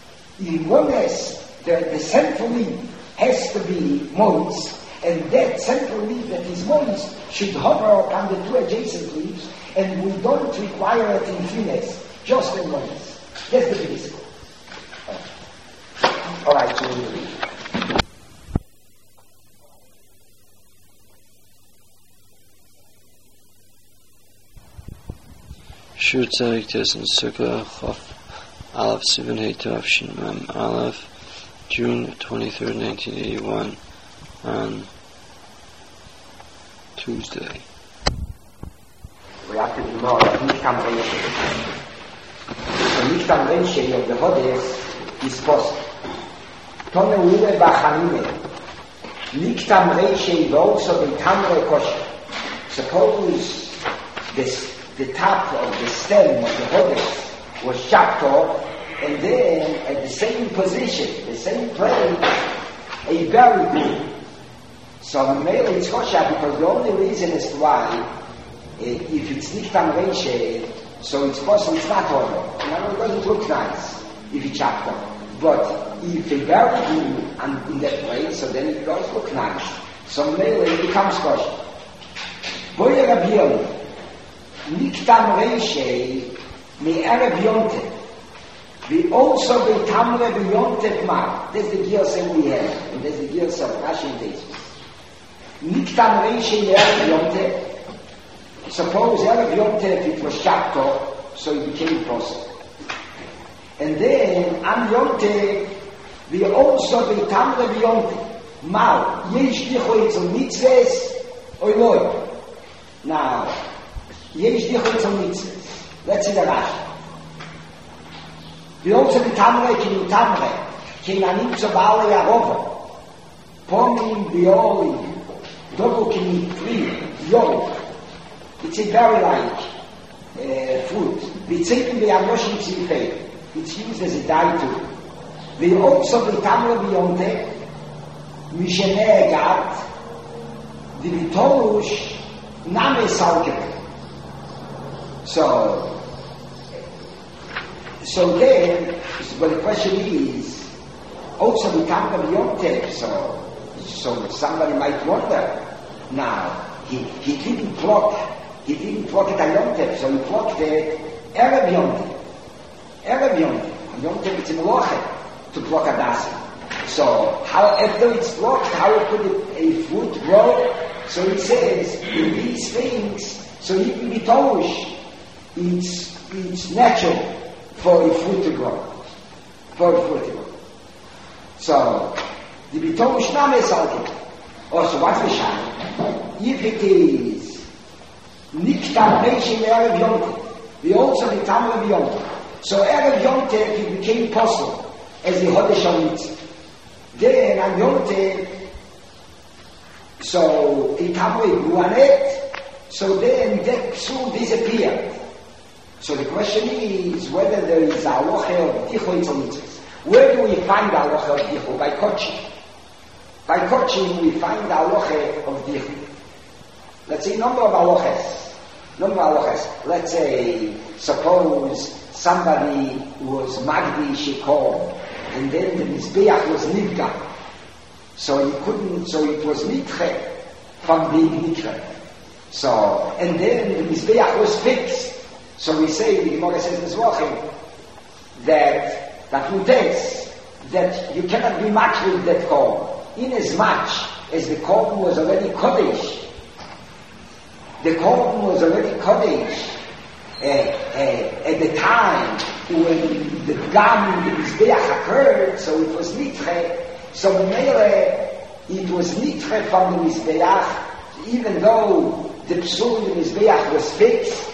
In oneness, the, the central leaf has to be moist, and that central leaf that is moist should hover upon the two adjacent leaves, and we don't require it in threeness, just in oneness. That's the biggest goal. All right, so we read. Shur Tzadik Tes and Sukkah Chaf Aleph Sivan Hey Tav Shin Mem Aleph, June twenty-third, nineteen eighty-one, on Tuesday. We have to do more of Nishtam Reishe. The Nishtam Reishe of the Hodes is possible. Tone Ule Bachanime. Nishtam Reishe also the Tamre Kosher. Suppose this, the top of the stem of the Hodes was chopped off, and then at the same position, the same place, a berry grew. So mainly it's kosher because the only reason as to why, uh, if it's Nishtam Reishe, so it's possible it's not horrible. In other words, it doesn't look nice if it's chopped off. But if a berry grew in that place, so then it does look nice. So mainly it becomes kosher. Boy Rabbi Yonah, Nishtam Reishe, me Arab Yonte. We also be Tamre be Yonte Mar. That's the Giyos we have, and that's the Giyos of Rashi and Tesis. Niktam Reishe me Arab Yonte. Suppose Arab Yonte, if it was chopped off, so it became possible. And then, Am Yonte, we also be Tamre be Yonte. Mar, Yesh Dicho Yitzol Mitzvahs, Oiloi. Now, Yesh Dicho Yitzol Mitzvahs. Let's see the Rashi. We also be Tamre, Kin Tamre, Kin Anitzo Baale Yarova, Pomim Bioli, Dogo Kin Three, Yol. It's a very like uh, food. Bitzeitim Be'amoshim Tzilfei. It's used as a dye too. We also be Tamre Biyonte, Misheneh Gat, the Vitorush, Name Salkebe. So, So then, well, the question is, also we come to Yom Tov, so, so somebody might wonder, now, he, he didn't pluck, he didn't pluck it on Yom Tov, so he plucked it Erev Yom Tov. Erev Yom Tov. Yom Tov it's a melochet to pluck a dasi. So, how, after it's plucked, how could it, a fruit grow? So he says, in these things, so you can be toish, it's, it's natural for a fruit to grow. For a fruit to grow. So, the bitoish names are also, what's the shine? If it is Niktar Meishim Erev Yontif, we also the Tamar of Yontif. So Erev Yontif, he became possible as the Hodesh HaMitzvah. Then on Yontif, so the Tamar grew on it, so then that psul disappeared. So the question is whether there is a halacha of Dicho Eitzel Mitzvahs. Where do we find the halacha of Dicho? By Kochim. By Kochim we find the halacha of Dicho. Let's say number of halachas. Number of halachas. Let's say, suppose somebody was Magdi Shekor, and then the Mizbeach was Nidga. So he couldn't, so it was Nidche from being Nidche. So, and then the Mizbeach was fixed. So we say, the Gemara says this Wachim, that, that mutes, that you cannot be matched with that korban. In as much as the korban was already Kodesh, the korban was already Kodesh uh, uh, at the time when the Gam, the Mizbeach occurred, so it was Nitche, so Mele, it was Nitche from the Mizbeach, even though the Psul, the Mizbeach was fixed,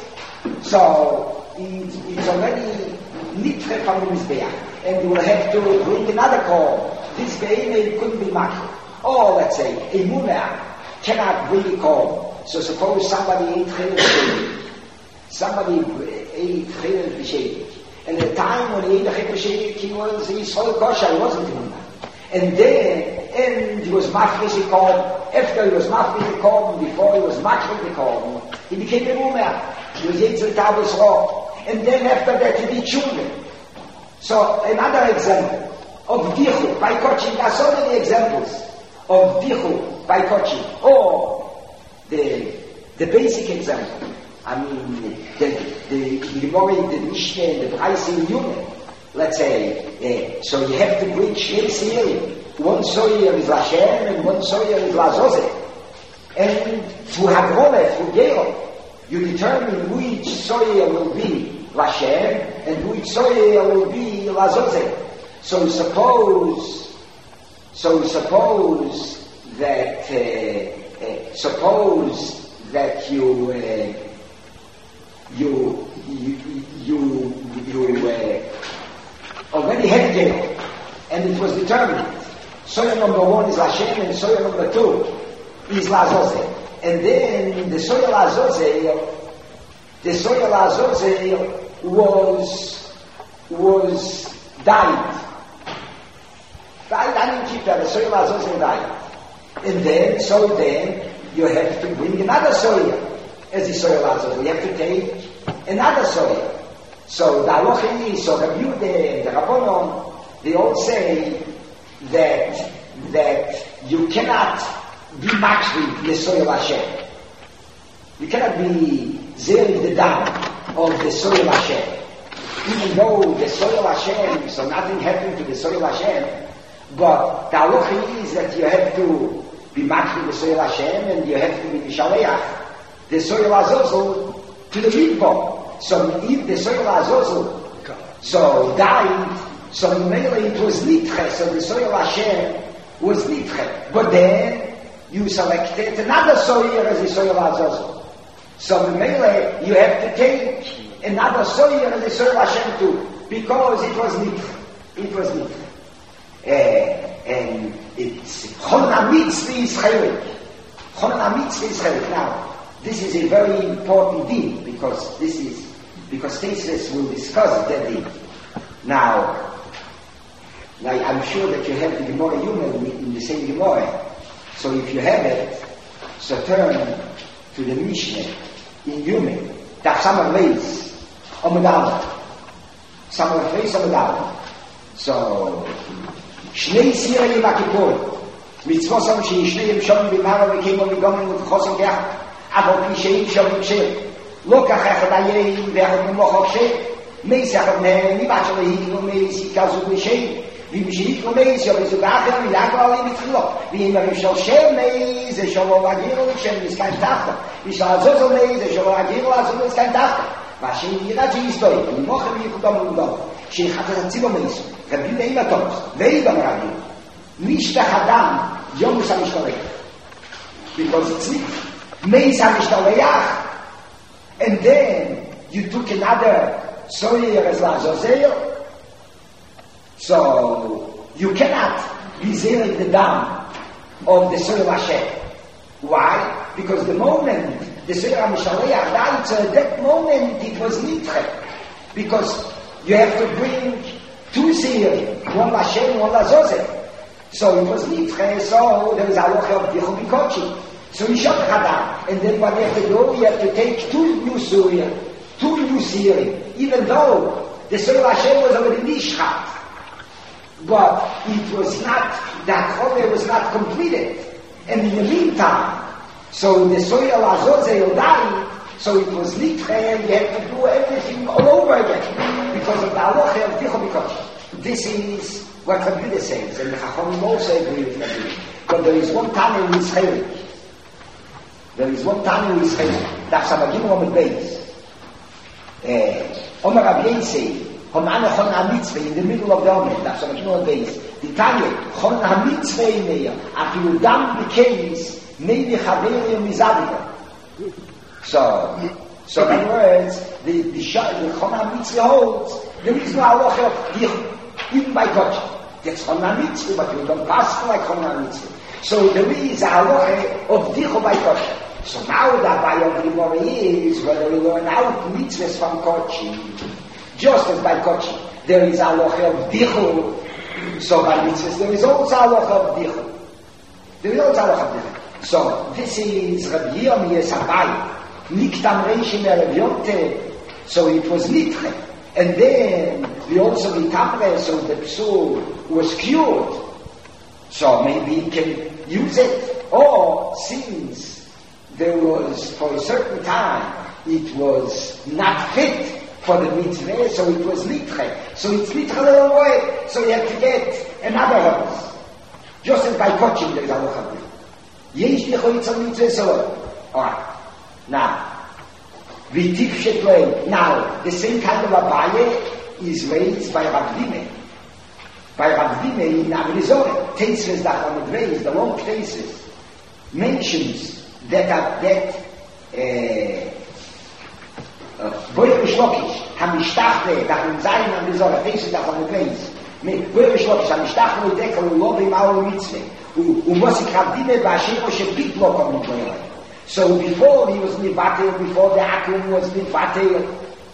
so it, it's already Nitche from the Mizbeach, and you will have to bring another korban. This Be'emei couldn't be Makhluk. Or, let's say, a Munah cannot bring a korban. So suppose somebody ate Chilul B'Sheidik. Somebody ate Chilul B'Sheidik. And at the time when he ate Chilul B'Sheidik, he was, he sold kosher, he wasn't a Munah. And then, and he was Machlish a korban. After he was Machlish a korban, before he was Machlish a korban, he became a Munah. He was Yetzel Tavis Roh. And then after that, he did children. So, another example of Dichu by Kochim. There are so many examples of Dichu by Kochim. Or the the basic example. I mean, the the the Gemara, the Mishnah, and the Braisa in Yuma. Let's say, uh, so you have to bring Shnei Seirim. One Soyer is Lashem and one Soyer is Lazozeh. And through Hagrole, through Gero, you determine which Soyer will be Lashem and which Soyer will be Lazozeh. So suppose, so suppose that, uh, uh, suppose that you, uh, you, you, you, you uh, already had Gero, and it was determined. Soya number one is Lashem, and Soya number two is Lazozeh. And then the Soya Lazozeh, the Soya Lazozeh was, was died. Died, I didn't keep that, the Soya Lazozeh died. And then, so then, you have to bring another Soya as the Soya Lazozeh. You have to take another Soya. So the halacha is, so Rabbi Yehuda and the Rabbanon, they all say that, that you cannot be matched with the Soya Lashem. You cannot be zeri the dam of the Soya Lashem. Even though the Soya Lashem, so nothing happened to the Soya Lashem, but the halacha is that you have to be matched with the Soya Lashem and you have to be Shaleach, the Soya Lazozel, to the Midbar. So if the Soya Lazozel so died, so mainly it was Nitche, so the Soya Lashem was Nitche. But then you selected another Soya as the Soya Lazozel. So mainly you have to take another Soya as the Soya Lashem too, because it was Nitche. It was Nitche. Uh, and it's Chon HaMitzvah is Chelik. Chon HaMitzvah is Chelik. Now, this is a very important deal, because this is, because Tesis will discuss that deal. Now, now, I'm sure that you have the Gemara Yuma in the same Gemara. So if you have it, so turn to the Mishnah in Yuma. Daf Samar Leis, Omedal. Samar Leis, Omedal. So, Shnei Sirei Makipur. Mitzvosam Shnei Shom Bimara Vekemo Vigomen V'chosam Geach. Avol Pisheim Shom V'Ksher. Lo Kachach Adayei V'echot Nemochok Sher. Meis Echot Nehem Nibachal Hinu Meis Yikazuk V'Shem. wie mich Meis, ja, wie sogar, wie lange alle mit Chilot, wie immer ich schon Shem Meis, ich schon mal Agiro, ich Shem ist kein Tachter, ich schon so so Meis, ich schon mal Agiro, also ist kein Tachter. Was ich in ihrer G-Story, und noch ein Mikro Dom und Dom, ich hatte das Zimmer Meis, Rabbi Neima Toms, Weida Rabbi, nicht der Hadam, Jomus HaMishtorech, because it's nicht, Meis HaMishtorech, and then you took another Soyer as Lazozeo, so you cannot be zeroing the dam of the Soyer Hashem. Why? Because the moment the Soyer HaMishtorech died, so at that moment it was Nitche, because you have to bring two Seir, one Hashem, one Lazozeh. So it was Nitche, so there is a lot of Dichum Bikochi. So you shot Hadam, and then what you have to do, you have to take two new Surya, two new Siri, even though the Soyer Hashem was already Nishchat. But it was not, that Chomer was not completed. And in the meantime, so the Soyer Lazozeh will die, so it was Nitche, and you had to do everything all over again, because of the Halacha of Dichum Bikochi. This is what Rabbi says, and the Chachamim also agree with Rabbi. But there is one time in Israel, there is one time in Israel, that Samagim Roman Beis, Omer Rabbi Yisei, Honane Chon HaMitzvah, in the middle of the Omer, that Samagim Roman Beis, the Tanya, Chon HaMitzvah in there, after Udam becames, maybe Chaveri and Mizadika. So, so in other words, the, the, the Chon HaMitzvah holds, there is no halacha of Dichum, even by Koch. That's Chon HaMitzvah, but you don't pass like Chon HaMitzvah. So there is a halacha of Dichum by Koch. So now the Abaya of the Gemara is whether we learn out mitzvahs from Kochi. Just as by Kochi, there is a halacha of Dichum. So by mitzvahs, there is also a halacha of Dichum. There is also a halacha of Dichum. So this is Rabbi Yirmiyah's Abaya. Niktam Reishim Erev Yonteh. So it was Nitche. And then we also Nitamre, so the Psul was cured. So maybe he can use it. Or since there was, for a certain time, it was not fit for the mitzvah, so it was Nitche. So it's Nitche a little way. So you have to get another house. Just as by coaching there is a lot. Yesh Dichoitza mitzvah, so alright. Now, we teach way. Now, the same kind of Abaye is raised by Rav Dime. By Rav Dime in Avodah Tesis that on the raised, the long cases, mentions that are that Boyer Shlokish, Hamishtachne, that in Zayin Avodah Tesis that on the raised. Boyer Shlokish, Hamishtachne, Dekel, Ulobi, Ma'or Mitzvah, Umosik Rav Dime, Ba'ashiro, Shepitlo, Kom Nikoyah. So before he was Nivatel, before the Akum was Nivatel,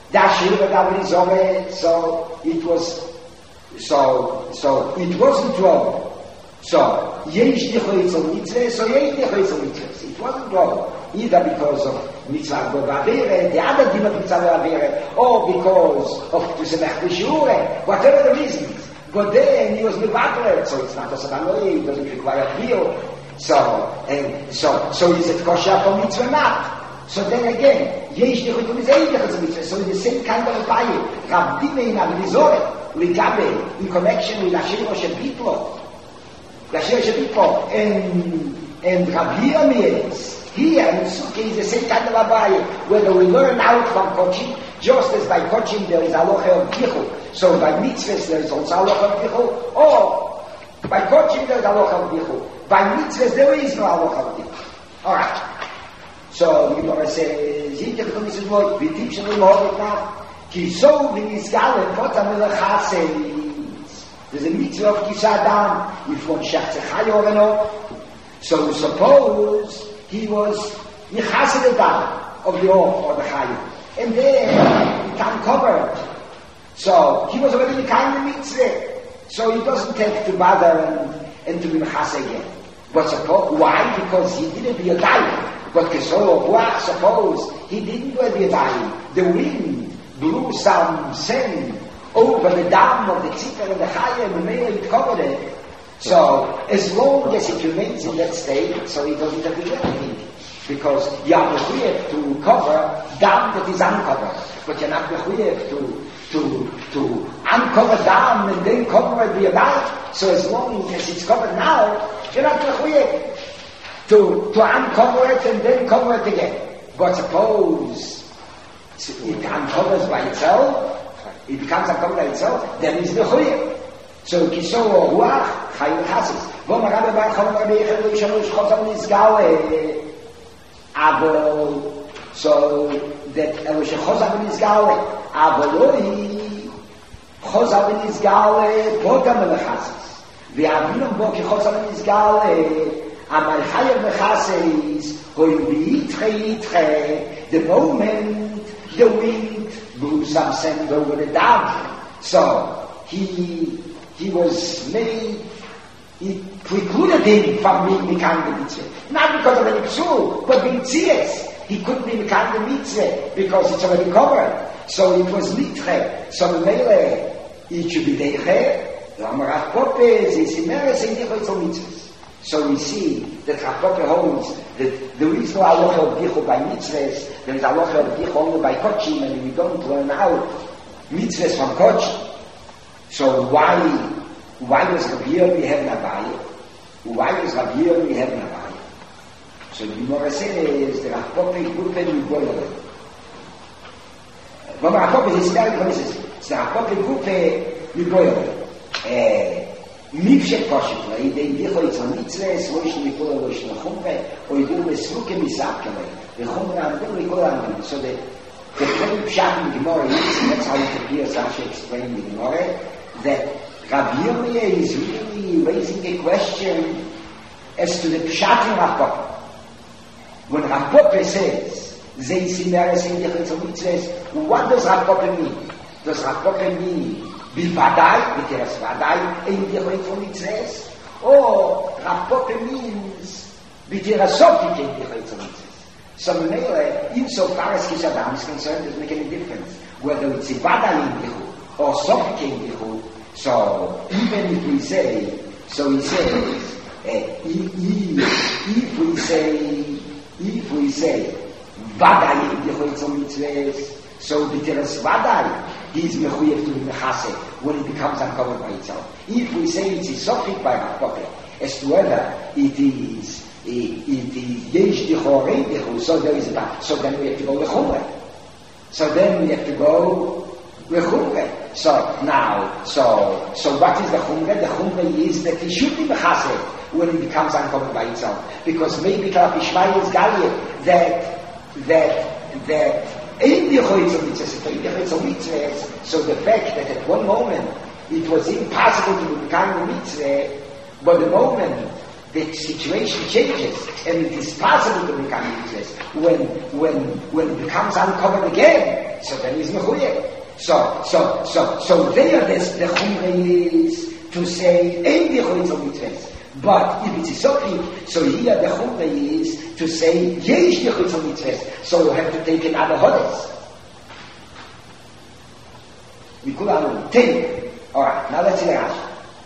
so it was, so, so it wasn't wrong. So, Yesh Dichoitzel Mitzvah, so Yesh Dichoitzel Mitzvah. It wasn't wrong. Either because of Mitzvah Govavere, the other din of Mitzvah Govavere, or because of Tusemech B'Shure, whatever the reasons. But then he was Nivatel, so it's not a Savanoi, it doesn't require a deal. So, and so, so is it kosher for mitzvah not? So then again, yesh dichotum is ein dichotum mitzvah. So in the same kind of a paye, Rav Dime in Avodah Ligabe, in connection with Ashiro Shebitlo, Ashiro Shebitlo, and, and Rav Yirmiyah, here in Sukkah is the same kind of a paye, whether we learn out from Kochim, just as by Kochim there is a halacha of dichum, so by mitzvahs there is also a halacha of dichum, or by Kochim there is a halacha of dichum. By mitzvahs, there is no halacha of dichum. Alright. So, the Gemara says, Yitach Chomis Loi, we teach him in Hobbit now, Ki so v'nizgale potam elechaseis. There's a mitzvah of Kisadam, if one shach tzechai or not. So, suppose he was Yichased Adam of the Or, or the Chayu. And then, he can't cover it. So, he was already the kind of mitzvah. So, he doesn't take to bother and, and to be Mechase again. But suppose, why? Because he didn't be a dying. But Kesoro, suppose he didn't do a dying. The wind blew some sand over the dam of the tzipper and the chaya and the mayor it covered it. So, as long as it remains in that state, so he doesn't have to do anything. Because you are mechuyev to cover dam that is uncovered. But you're not mechuyev to, to, to uncover down and then cover it with about. So as long as it's covered now, you're not mechuyev to to uncover it and then cover it again. But suppose it uncovers by itself, it becomes uncovered by itself, then it's mechuyev. So kiso ruach chayil chasis. V'om Rabbi Bar Chol Rabbi Yechel lo yishalosh chozam nizgale. Avol, so that el shechozam nizgale. Avoloi chozam nizgale podam lechasis. V'avinam bo ki chozam nizgale. Amal chayev lechasis. Hoi v'yitche yitche. The moment the wind blew some sand over the dam. So he he was made, he precluded him from being becoming the mitzvah. Not because of any psul, but the mitzias. He couldn't be becoming the mitzvah because it's already covered. So it was nitche. So the mele, it should be deiche. The Amarach Pope is, is immersed in the mitzvahs. So we see that Rav Pope holds that there is no halacha of dichu by mitzvahs, there is halacha of dichu only by kochim, and we don't learn out mitzvahs from kochim. So why why does Rabbi Yehuda have Navaya? Why does Rabbi Yehuda have Navaya? So the Gemara says that Rav Pope Gupe Miboyle. But Rav Pope is very consistent. So Rav Pope Gupe Miboyle. Mivshe Koshikla, they dicho it's on mitzvahs, lo ish nikula, lo ish nechumre, or you do besruke misakele. The chumre and do nikula. So the the plain pshat in Gemara is, and that's how it appears, Rashi explained in Gemara, that Rabbi Yirmiyah is really raising a question as to the pshat in Rav Pope. When Rav Pope says, Zei simeres in dicho mitzvahs, what does Rav Pope mean? Does Rav Pope mean Bivadai, b'teres vadai, ein dichoin from mitzvahs, or Rav Pope means b'teres sofik ein dichoin from mitzvahs. So Mele, insofar as Kish Adam is concerned, doesn't make any difference whether it's Ibadai in dichu or sofik in dichu. So even if we say, so he says, eh, if we say, if we say Vadai in dichoin from mitzvahs, so b'teres vadai, he is mechuyev to be mechase when it becomes uncovered by itself. If we say it's isofik by Rav Pope, as to whether it is it, it is yesh dicho rei dicho, so there is a back. So then we have to go lechumre. So then we have to go lechumre. So now, so so what is the chumre? The chumre is that it should be mechase when it becomes uncovered by itself, because maybe Rav Ishmael is galia that that that. So the fact that at one moment it was impossible to become a mitzvah, but the moment the situation changes and it is possible to become a mitzvah, when when when it becomes uncovered again, so then it's mechuyev. So so so so there this the chumre is to say ein dichoitz mitzvahs. But if it's isofik, so here the chumre is to say yesh dichoitz mitzvahs. So you have to take another hodes. We could have ten. All right. Now let's see the Rashi.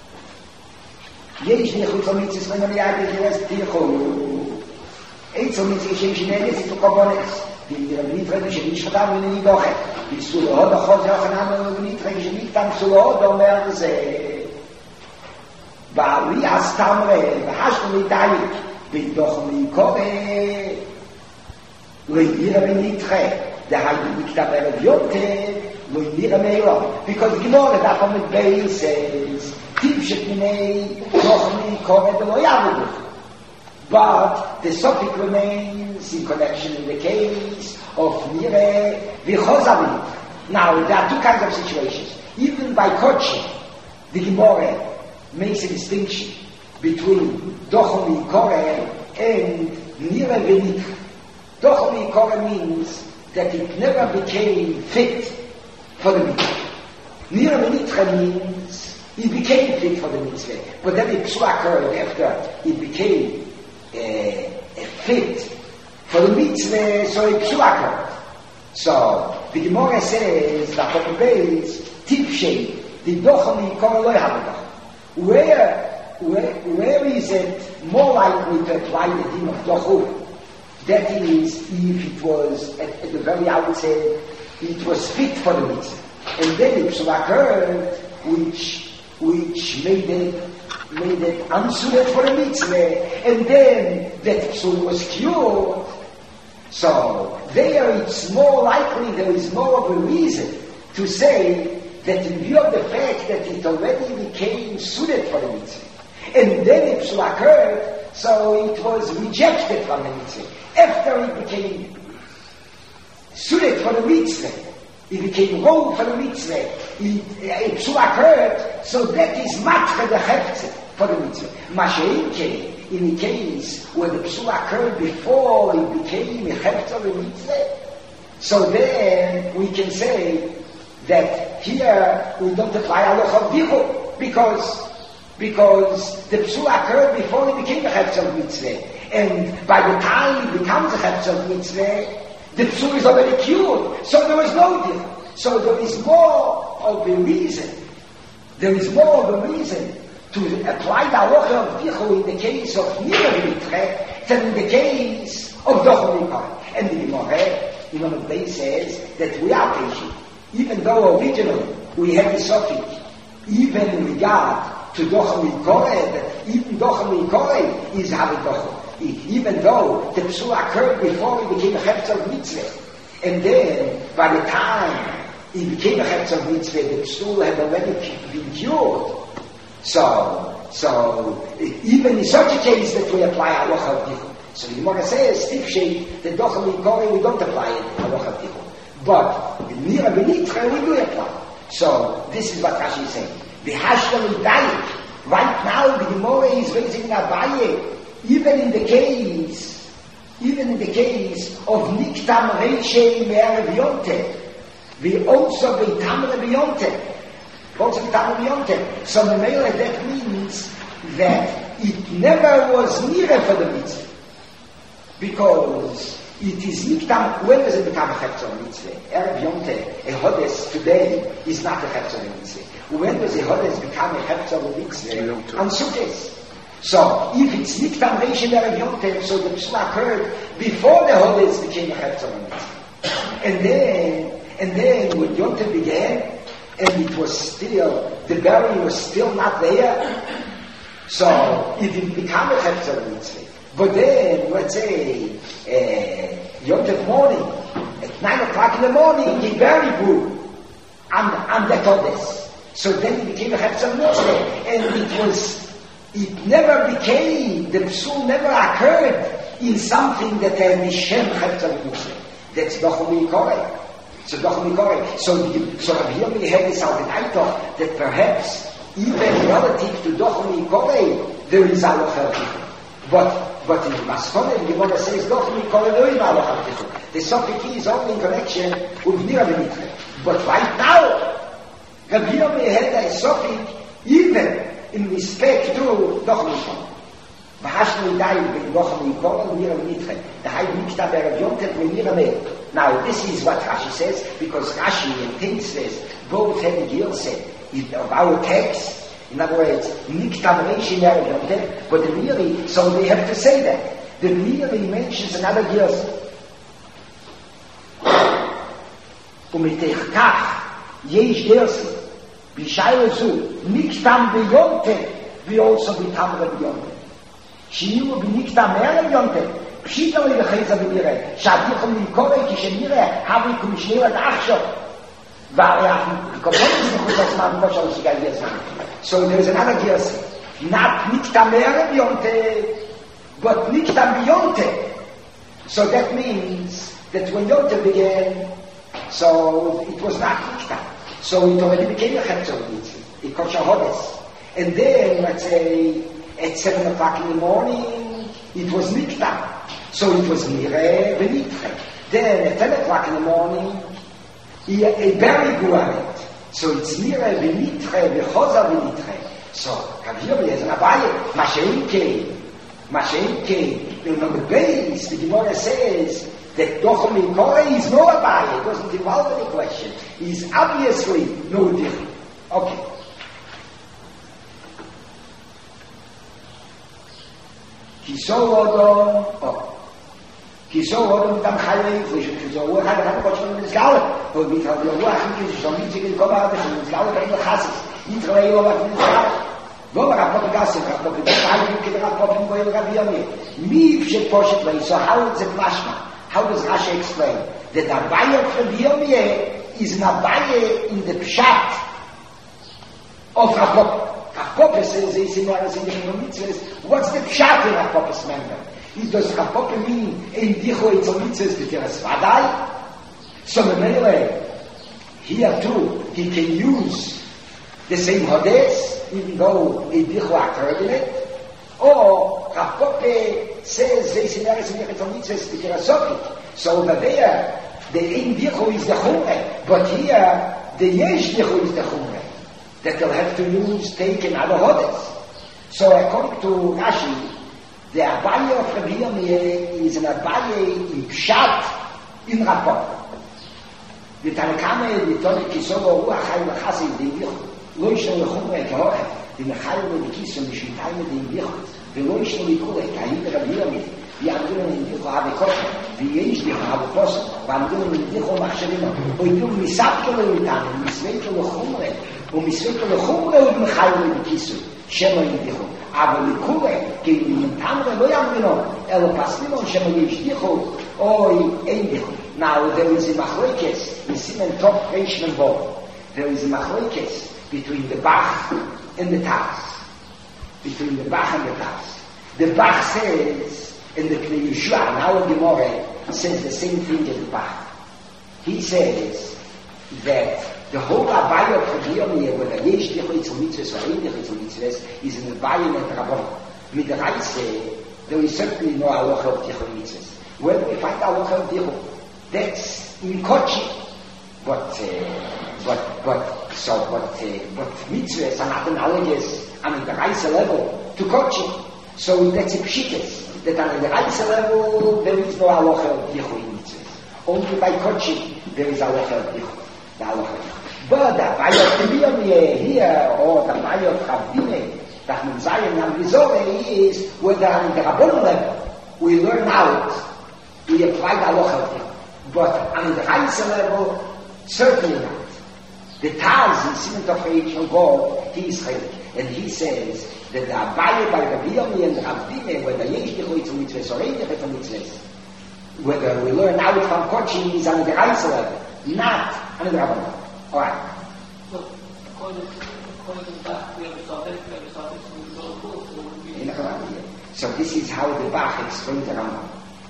Yesh dichoitz mitzvahs when we are the rest dicho. Eitz mitzvahs yesh nedes to kobones. Die Rabbi Trege shenish chadam in nidoche. Die sulo da chod yachanam Rabbi Trege shenish tam sulo da mer ze. Ba'ali astamre, b'hashnu l'itayik, b'doch l'ikore, l'yira v'nitche, the haydu b'ktav erev yote, l'yira me'ilom. Because Gemara, that from the base says, tipshet minei, doch l'ikore, the lo yavuduch. But the suffix remains in connection in the case of nire v'chozavit. Now, there are two kinds of situations. Even by coaching, the Gemara makes a distinction between Dochom Yikore and Nira V'Nitche. Dochom Yikore means that it never became fit for the mitzvah. Nira V'Nitche means it became fit for the mitzvah, but then it occurred after it became uh, fit for the mitzvah, so it occurred. So the Gemara says that for the base, Tipshe, the Dochom Yikore lo yavuduch. Where, where, where is it more likely to apply the din of Dochu? That is, if it was, at, at the very outset, it was fit for the mitzvah. and then it occurred, which which made it made it unsuited for a mitzvah, and then that psul was cured. So there it's more likely, there is more of a reason to say that in view of the fact that it already became suited for the mitzvah, and then it occurred, so it was rejected from the mitzvah. After it became suited for the mitzvah, it became wrong for the mitzvah, it, it occurred, so that is matre the hefze for the mitzvah. Masha'inke, in the case where the psul occurred before it became a hefze of the mitzvah, so then we can say that here we don't apply halacha of dichur, because because the psul occurred before it became a hefze of mitzvah, and by the time it becomes a hefze of mitzvah, the psul is already cured, so there is no dichur. So there is more of a reason, there is more of a reason to apply the halacha of dichur in the case of nira v'nitre than in the case of dochor v'nikar. And the Gemara, you know, they says that we are patient. Even though originally we have a suffix, even in regard to dochor v'nikar, that even dochor v'nikar is havidochor. Even though the psul occurred before it became a hefze of mitzvah, and then by the time it became a hefze of mitzvah, the psul had already been cured. So, so even in such a case that we apply halacha of dichur. So the Gemara says, tifshei, the dochor v'nikar, we don't apply it halacha of dichur. But in nira v'nitre we do apply. So this is what Rashi is saying. The hashlam is dying. Right now the Gemara is raising Abaye. Even in the case, even in the case of Niktam Reishei Me'erev Yonteh, we also be Tamre B'Yonteh, also be Tamre B'Yonteh. So the male, that means that it never was nearer for the mitzvah, because it is Niktam. When does it become a hefzer of mitzvah? Erev Yonteh, a Hodes today is not a hefzer of mitzvah. When does a Hodes become a hefzer of mitzvah? On Sukkot. So, if it's Niktam Reishei Me'erev Yonteh, so the psul occurred before the Hodes became a hefzer of mitzvah. And then, and then when Yonteh began, and it was still, the berry was still not there, so it didn't become a hefzer of mitzvah. But then, let's say, uh, Yonteh morning, at nine o'clock in the morning, the berry grew on, on the Hodes. So then it became a hefzer of mitzvah, and it was It never became, the psul never occurred in something that a mishem hefzer mitzvah. That's dochor v'nikar. So dochor v'nikar. So so Rabbi Yomi had this argument that perhaps even relative to dochor v'nikar there is halacha of dichur. But but in the Maskone, the Gemara says dochor v'nikar there is halacha of dichur. The suffix is only in connection with nira v'nitre. But right now, Rabbi Yomi had a suffix even in respect to dochor v'nikar. V'hashnu dayin ben dochor v'nikar and nira v'nitre. The high Niktam Erev Yonteh and nira me'er. Now this is what Rashi says, because Rashi and Teitzves both have a girseh of our text. In other words, Niktam Reishei Me'erev Yonteh, but the Miri, so they have to say that. The Miri mentions another girseh. U'mitech kach yesh girseh. B'shayla zu, Niktam B'Yonteh, we also be Tamre B'Yonteh. Shiyu B'Niktam Erev Yonteh, Pshita li B'chayza B'Nireh, Shadichom L'Yikoreh, Kishenireh, Havi Kumishnerat Achshot. So there is another girseh. Not Niktam Erev Yonteh, but Niktam B'Yonteh. So that means that when Yonteh began, so it was not Niktam. So it already became a hefzer of mitzvah. It kosher Hodes. And then, let's say, at seven o'clock in the morning, it was Niktam. So it was Nire v'nitre. Then at ten o'clock in the morning, a berry grew on it. So it's Nire v'nitre v'choza v'nitre. So, Rabbi Yomi has an Abaye. Masha'inke. Masha'inke. In the base, the Gemara says, that dochor v'nikar is no Abaye. It doesn't involve any question. He's obviously no different. Okay. Kisol Odom, oh. כי so oder mit am Heile, so ich so wo hat hat was schon das Gaul, und wie hat ja wo hat ich schon mit sich gekommen, das Gaul bei der Hasse. Ich drehe aber nicht da. Wo war aber Gasse, aber die Teile die gerade auf bei der Gabione. Mir ich poschet weil so how the plasma. How does Rashi explain that the Baye of Gabione is not Baye in the Pshat of Rapop. Rapop says is in as in the mitzvahs. What's the Pshat in Rapop's member? Is does Rapop mean in dicho it's a mitzvahs the Teres Vadai? So the Mele here too he can use the same Hodes, even though in dicho are heard in it. Or Rapop says they in as in the mitzvahs the Teres Vadai. So over there the in dicho is the Chumre, but here the Yesh dicho is the Chumre. That they'll have to use taken other Hodes. So according to Rashi, the Abaye of Rabbi Yirmiyah is an Abaye in Pshat in Rapop. The Tanakame, the Tony Kisogo, Ruach Hayim Achasi, the Yich, Loishno Lechumre Kehoche, the Mechayim the Kisom, the Shintayim the Yich, the Loishno Likule, Kahim Rabbi Yirmiyah, the Amdun in Yicho Havekot, the Yesh Yicho Havekos, the Amdun in Yicho Machshavino, or you Misapkele Mitan, Misveto Lechumre, or Misveto Lechumre, or Mechayim the Kisom, Shema Yicho. אבל לקורא, כי מנתמרה לא יאמרינו, אלא פסלינו שמה ישתיחו, אוי, אין דיחו. Now, there is a machlokes, in Simen Top Reish Membo, there is a machlokes between the Bach and the Taz. Between the Bach and the Taz. The Bach says, in the Pnei Yeshua, now Gemara says the same thing as the Bach. He says that the whole Abaye of Rabbi whether Yesh Dicho Yitzul Mitzvahs or Ein Dicho Yitzul Mitzvahs, is in the Abaye and the Rabban. With the Reise, there is certainly no Halacha of Dicho Mitzvahs. Where do we find Halacha of Dicho? That's in Kochi. But, uh, but, but, so, but, uh, but Mitzvahs are not analogous on the Reise level to Kochi. So that's a Pshitas, that on the Reise level, there is no Halacha of Dicho in Mitzvahs. Only by Kochi, there is Halacha of Dicho. The Halacha of Dicho. But the Abaye of Rabbi here, or the Abaye of Chavdine, that Menzayin and Rizore is whether on the Rabbon level we learn out, we apply the Halacha of Dicho. But on the Reise level, certainly not. The Taz in Simen Tov Reish Membo, he is Chelik, and he says that the Abaye by Rabbi Yirmiyah and Chavdine, whether Yesh Dicho Yitzul Mitzvahs or Ein Dicho Yitzul Mitzvahs, whether we learn out from Kochi is on the Reise level, not on the Rabbon level. All right. So, according to that, we have a suffix, we have a suffix, we go cool, so it would be... In a Rambam. So this is how the Bach explains the Rambam.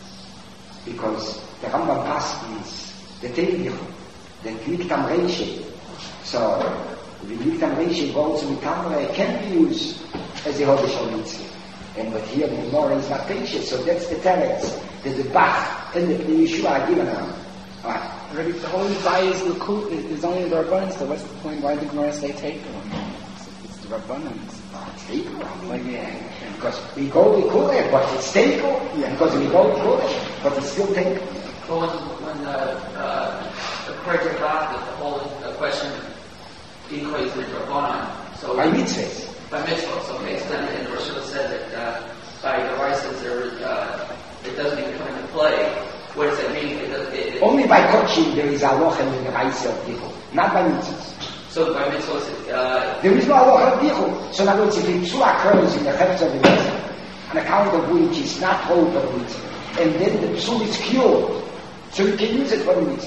Because the Rambam passes the Tevichon, the Gliktam Reiche. So, the Gliktam Reiche goes to Mitamre can be used as a Hodeshal Mitzvah. And but here the Gemara is not patient, so that's the teretz that the Bach and the Pnei Yeshua are given around. All right. Rabbi, the only Baye is Lakut is only the Rabbanan, so what's the point? Why did the Gemara say take one? It's the Rabbanan. Take one? Like, yeah. Because we go we call it, but it's take one. Yeah. Because we go we call it, but it's still take one. But when, when uh, uh, the Perek Bach, the whole uh, question equates with Rabbanan. So by mitzvahs. By mitzvahs, okay. So then and Rosh Hashanah said that uh, by the Rice there uh, it doesn't even come into play. What does that mean? It does, it, it, Only by Kochi there is Halacha in the Reise of Dicho, not by mitzvahs. So by mitzvahs, uh, there is no Halacha of Dicho. So in other words, if a mitzvah occurs in the Hefetz of the mitzvah, on account of which is not whole for the mitzvah, and then the psul is cured, so you can use it for the mitzvah.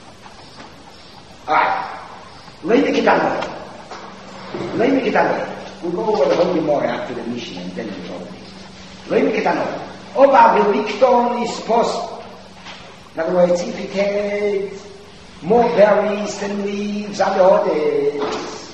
All right. Let me get on with it. Let me get on with it. We'll go over the whole Gemara after the Mishnah and then we'll go over it. Let me get on with it. Oba velikton is possible. In other words, if it had more berries than leaves on the Hodes,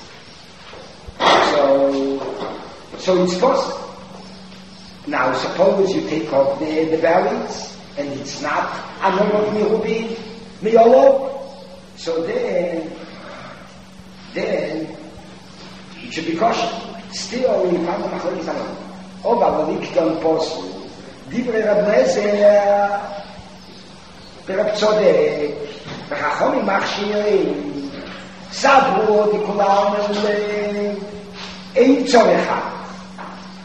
so, so it's possible. Now, suppose you take off the, the berries, and it's not Anon Mirubi, Miolo, so then, then, it should be kosher. Still, you find the Machlokes Anon. Oba velikton possible. Divrei Rab Lezer, ברב צודק, וחכמים מכשירים, סברו דכולם אין צורך.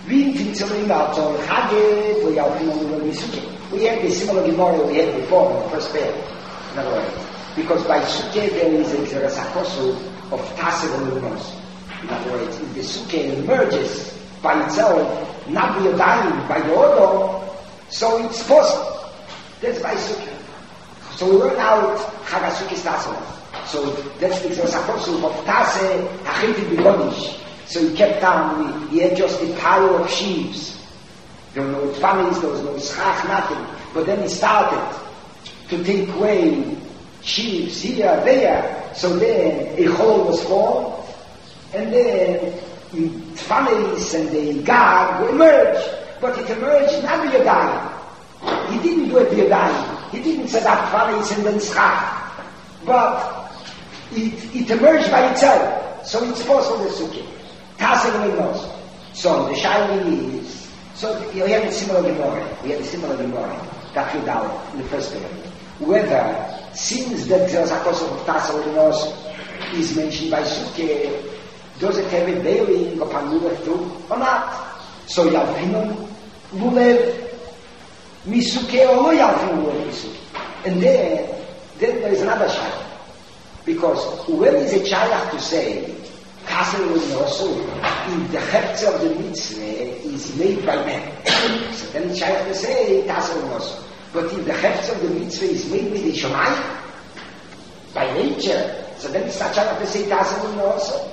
We in Tzolina, Tzol Chagit, we are in the Sukkah. We had the similar Gemara we had before in the first pair. In other words, because by Sukkah there is a Zerasakosu of Tasev and Luminos. In other words, if the Sukkah emerges by itself, not by a dying, by the order, so it's possible. That's by Sukkah. So we learn out Chagasukis Tasev. So that's the Zerasakosu of Taseh, Achiti Bigonish. So he kept down, he had just a pile of sheaves. There were no families, there was no schach, nothing. But then he started to take away sheaves here, there. So then a hole was formed, and then the families and the Gag emerged. But it emerged not via dying. He didn't do it via dying. He didn't set up families and then schach. But it, it emerged by itself. So it's possible to Sukkah. Tasev. So the Shaili is, so we have a similar Gemara, we have a similar Gemara, that we down in the first period. Whether, since the Zerasakosu of Tasev is mentioned by Sukkah, does it have a bearing upon Lulev too, or not? So Yalpinun, Lulev, Misukkah, or no Yalpinun, Lulev, Misukkah. And then, then there is another Shaila. Because when is a Shaila to say, Tasev also, if the Hefzer of the mitzvah is made by man. So then it's shaykh to say Tasev also. But if the Hefzer of the mitzvah is made with the Shomai, by nature, so then it's not shaykh to say Tasev also.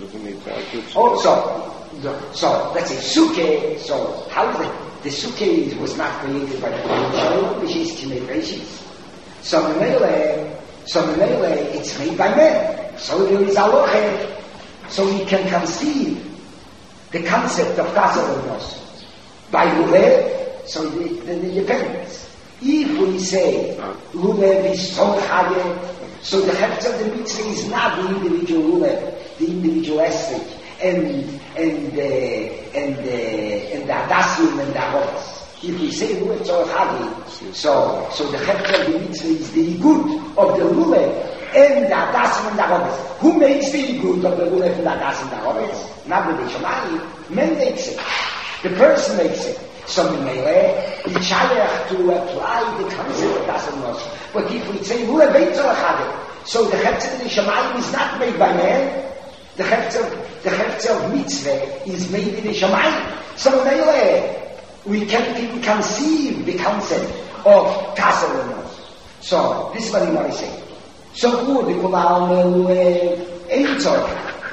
Also, so let's say Sukkah, so how is it? The Sukkah was not created by the Kohen, which is Timei Reshis. So Memele, so Memele, it's made by man. So there is Aloche. So we can conceive the concept of Tasev by Lulev, so the, the, the dependence. If we say Lulev is so high, so the Hefzer of the mitzvah is not the individual Lulev, the individual aspect, and and uh, and uh, and the Adasim and the Avodas. If we say Lulev so high, so so the Hefzer of the mitzvah is the good of the Lulev. And the Adasim and the Avodas. Who makes the good of the Lulev and the Adasim and the Avodas? Not the Shomai. Man makes it. The person makes it. So Memele, it's shaykh to apply the concept of Adasim and Avodas. But if we say Lulev Eitzor Chade, so the Hefzer of the Shomai is not made by man. The Hefzer, the Hefzer of mitzvah is made in the Shomai. So Memele, we can't even conceive the concept of Tasev and Avodas. So this is what he want to say. So good, we call our Lulev Eitzor.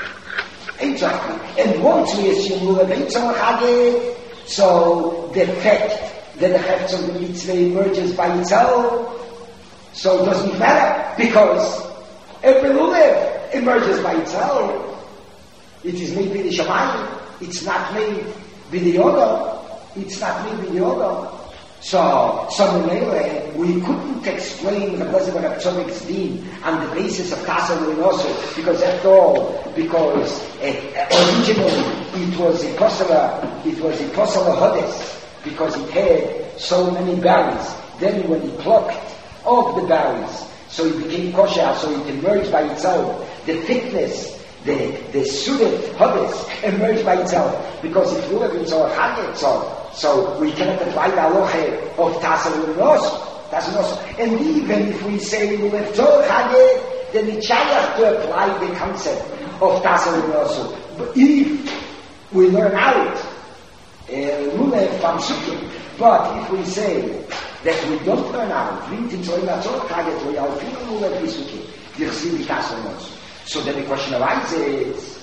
Eitzor. And once we assume Lulev Eitzor Chage, so the fact that the Hefzer of the mitzvah emerges by itself, so it doesn't matter, because every Lulev emerges by itself. It is made with the Shamayim, it's not made with the other, it's not made with the other. So, so we couldn't explain the blessing of Tzadik's Din on the basis of Tasev also, because after all, because uh, originally it was a Kosova, it was a Kosova Hodes, because it had so many berries. Then when he plucked off the berries, so it became kosher, so it emerged by itself. The thickness, the the Sudet Hodes emerged by itself, because it would have been so hard, so So we cannot apply the halacha of Tasev Unos. And even if we say Lulev Tzor Chage, then it's shaykh to apply the concept of Tasev Unos. But if we learn out Lulev from Sukkah, but if we say that we don't learn out, so then the question arises,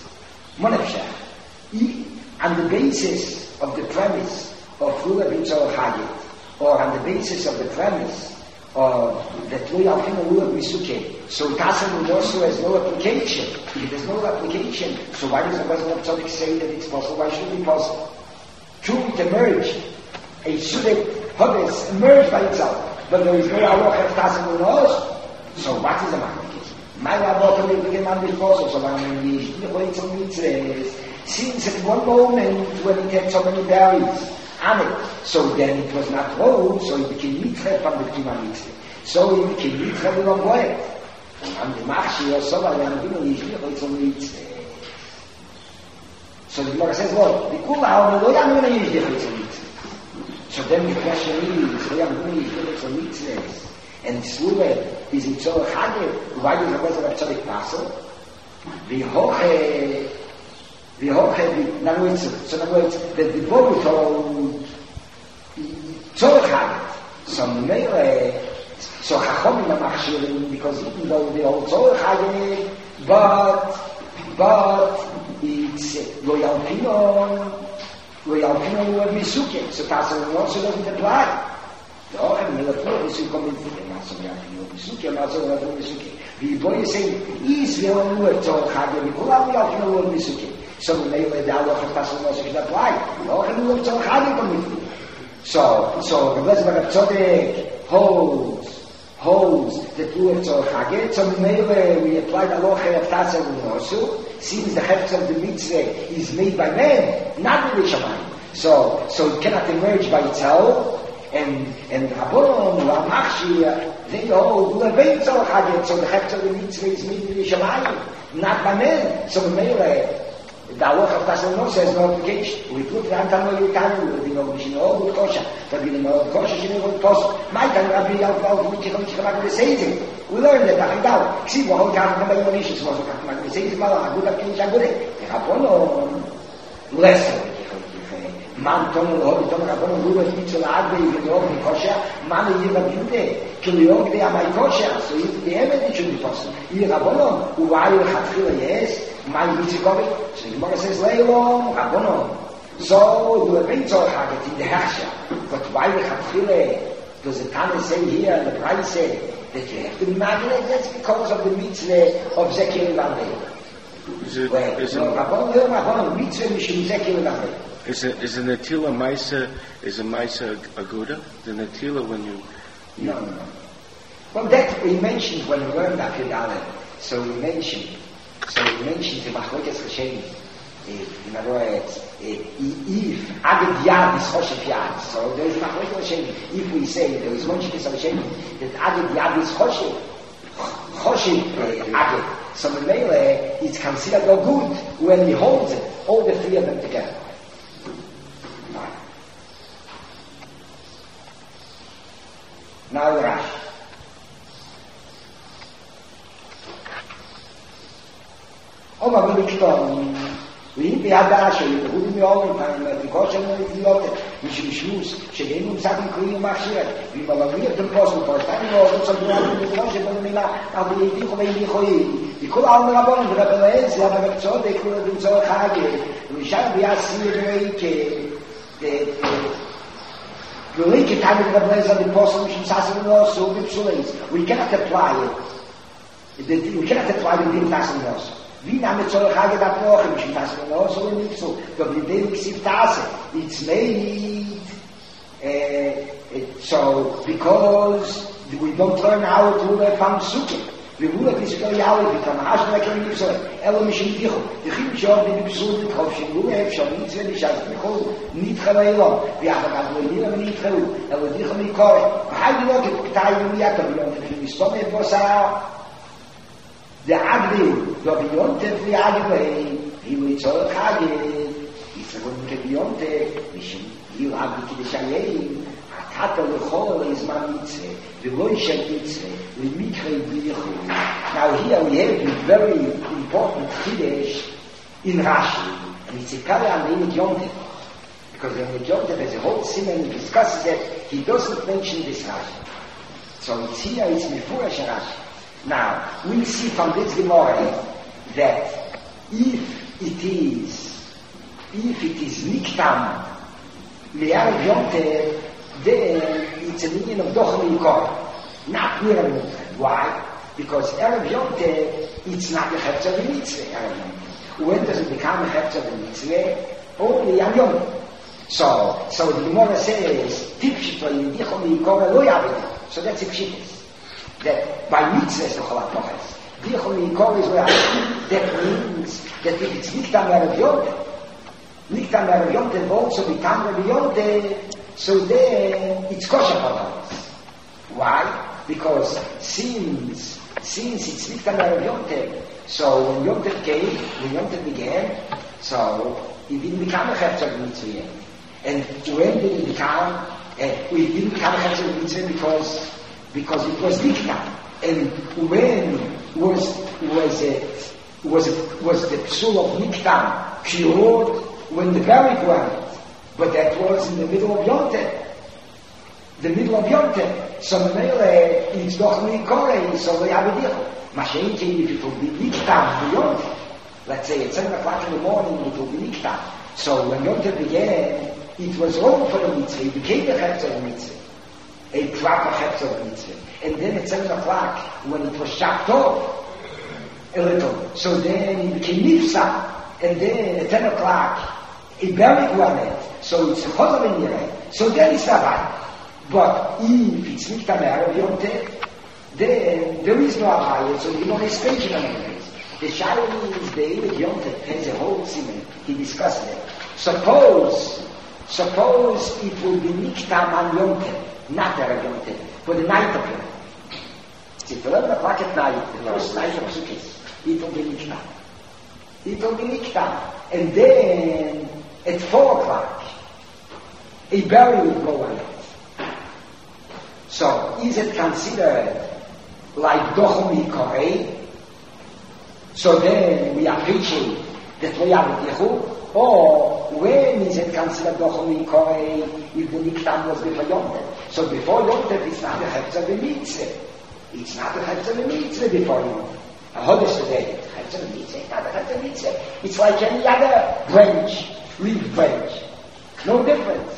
on the basis of the premise of Lulev Eitzor Chage, or on the basis of the premise of that we are in Lulev Misukkah, so Tasev also has no application. If there's no application, so why does the President of Tzaddik say that it's possible? Why should it be possible? True, it emerged. A Sudet Hodes emerged by itself, but there is no halacha of Tasev Unos. So what is the matter? My Rabbi told me man before, so someone is Eitzor Mitzvahs. Since at one moment when it had so many berries on it, so then it was not rolled, so it became mitzvah from the Ktima mitzvah. So it became mitzvah with a boy. And the Machshi or so, I am going to use it on mitzvah. So the Gemara says, well, the Kula Alma Lo Yam Yom Yish Dichel Tzal Mitzvah. So then the question is, Lo Yam Yom Yish Dichel Tzal Mitzvah. And Tzlule is in Tzol Chage, why does the Rebbe of Tzadik Pasel? The Hoche, the Hoche, in other words, so in other words, the Dibor told Tzol Chage. So Mele, so Chachomim are Machshirim, because even though they hold Tzol Chage, but, but, it's Lo Yalpinon, Lo Yalpinon Lo Misuke, so Pasel also doesn't apply. No, and the Lord is coming to the Master Yalpinon Misuke, Master Yalpinon Misuke. The boy is saying, Israel Lo Tzol Chage, Nikula Lo Yalpinon Lo Misuke. So Mele, the Allah of Pasel also should apply. No, and Lo Tzol Chage coming to. So, so the blessed Baruch Tzodek holds, holds the two of Tzol Chage. So maybe we apply the law of Tasa Unosu, since the heft of the mitzvah is made by men, not with Shamayim. So, so it cannot emerge by itself. And and Rabbanon, Ramachshi, they hold Levei Tzol Chage. So the heft of the mitzvah is made with Shamayim, not by men. So maybe the Allah of Tasa Unosu has no obligation. We put the Antano Yutanu, we know we should know good kosher, but we know good kosher, we know good kosher. My time, Rabbi Yalpal, we can come to say it. We learned that, I know. See, we all come to the nations, we come to say it, Mala, good up in Shagure. The Rabbanon, less Man tono lo tono Rabbanon, Ruba, Mitzvah, Adbe, even though the kosher, Man, Yirab Yude, Kiliog, they are my kosher, so if the evidence should be possible. Rabbanon, who are you, Hatchila, yes, my Mitzvah, so the Gemara says, Leilom, Rabbanon. So, you have been Tzol Chage in the Hersha. But why the Chatchile does the Tana say here, and the Bride say, that you have to be married? That's because of the mitzvah of Zekir Lavei. Is it, well, is, no, it, Rabbanon, Rabbanon, mitzvah mishum Zekir Lavei. is it, is a Natila Maisa, is a Maisa Aguda? The Natila when you... you no, no, no. Well, that we mentioned when we learned that Kedale. So we mentioned, so we mentioned the Machlokas Hashem. In other words, if Agad Yad is Choshev Yad, so there is Machlokas Hashem. If we say there is one Shikis Hashem, that Agad Yad is Choshev, Choshev Agad. So the Mele, it's considered a good when he holds it, all the three of them together. Now the Rashi. Oh, ma vedo che we had that show you who me all the time the caution of the lot which is shoes she gave him something clean machine we will be the possible for time no so the caution of the mila abu di come di khoi di ko al la bon da bellezza la perciò de quello di Tzol Chage we shall be assi che che the link it had the bellezza di possible which is also no so we cannot apply it we cannot apply it in task Wie nahm Tzol Chage da Proche, which is not so, so in Mitzvah, but the day we see Tase, it's made, uh, so, because we don't learn how to learn from Sukkah. We will have this very hour, we come hash like a Mitzvah, Elo Mishin Dicho, the Chim Shor, the Mitzvah, the Chofshin, we have Shor, Mitzvah, the Shaz, the Chol, Nitcha Leilom, we have a Gadolina, Nitcha, Elo Dicho Mikore, how do you look at K'tayim Yato, we don't have to be Stomet Bosa, the Agdi, the Beyonte, the Agdi, he will Tzol Chage, he's going to Beyonte, Mishim, you Agdi to the Shayim, Atata Lechol is my mitzvah, the Loisha mitzvah, the Mikre B'yichud. Now here we have a very important Kiddush in Rashi, and it's a Kala and the Yonte, because in the Yonte there's a whole simon he discusses it, he doesn't mention this Rashi. So it's here, it's Mefurash Rashi. Now, we see from this Gemara that if it is, if it is Niktam, Le'ar Yonte, then it's a meaning of Dochel Yikor, not Mira Yonte. Why? Because Erev Yonte, it's not the Hefz of the Mitzvah, Erev Yonte. When does it become a Hefz of the Mitzvah? Only on Yonte. So, so the Gemara says, Tipshito Yidichom Yikor Lo Yavidah. So that's a Pshitis. That by mitzvahs the Cholat Noches. Dichol Yikor is where that means that if it's Niktam Erev Yonte, Niktam Erev Yonte will also become Erev Yonte, so then it's kosher for us. Why? Because since, since it's Niktam Erev Yonte, so when Yonte came, when Yonte began, so he didn't become a Hefzer Mitzvah yet. And when did he become? Uh, he didn't become a Hefzer Mitzvah because because it was Nikta. And when was was it was it was the psul of Nikta cured when the Barik went? But that was in the middle of Yom Tov. The middle of Yom Tov. So the mele it's doch Mikore, so they have a deal. Mashenke, if it will be Nikta for Yom Tov. Let's say at seven o'clock in the morning it will be Nikta. So when Yom Tov began, it was wrong for the mitzvah. It became a Hefzer mitzvah. A proper Hefzer mitzvah. And then at seven o'clock, when it was chopped off a little, so then it became Nifsa. And then at ten o'clock, a Barik won it. So it's a Chazar in Yireh. So then it's not right. But if it's Nikta Me'arav Yom Tov, then there is no Avaya, so you don't explain on it. The Shaila is the Eilat Yom Tov has a whole siman. He discussed it. Suppose, suppose it will be Nikta Man Yom Tov, not Erev Yom Tov, for the night of Yom Tov. It's at eleven o'clock at night, the first night of Sukkot, it will be Nikta. It will be Nikta. And then, at four o'clock, a burial will go on it. So, is it considered like Dochum Yikorei? So then we appreciate that we are with Yehu, or when is it considered Dochum Yikorei if the Niktam was before Yom Tov? So before Yom Tov it's not a Hefzer B'mitzvah. It's not a Hefzer B'mitzvah before Yom Tov. A Hodesh today, Hefzer B'mitzvah, it's not a Hefzer B'mitzvah. It's like any other branch, leaf branch. No difference.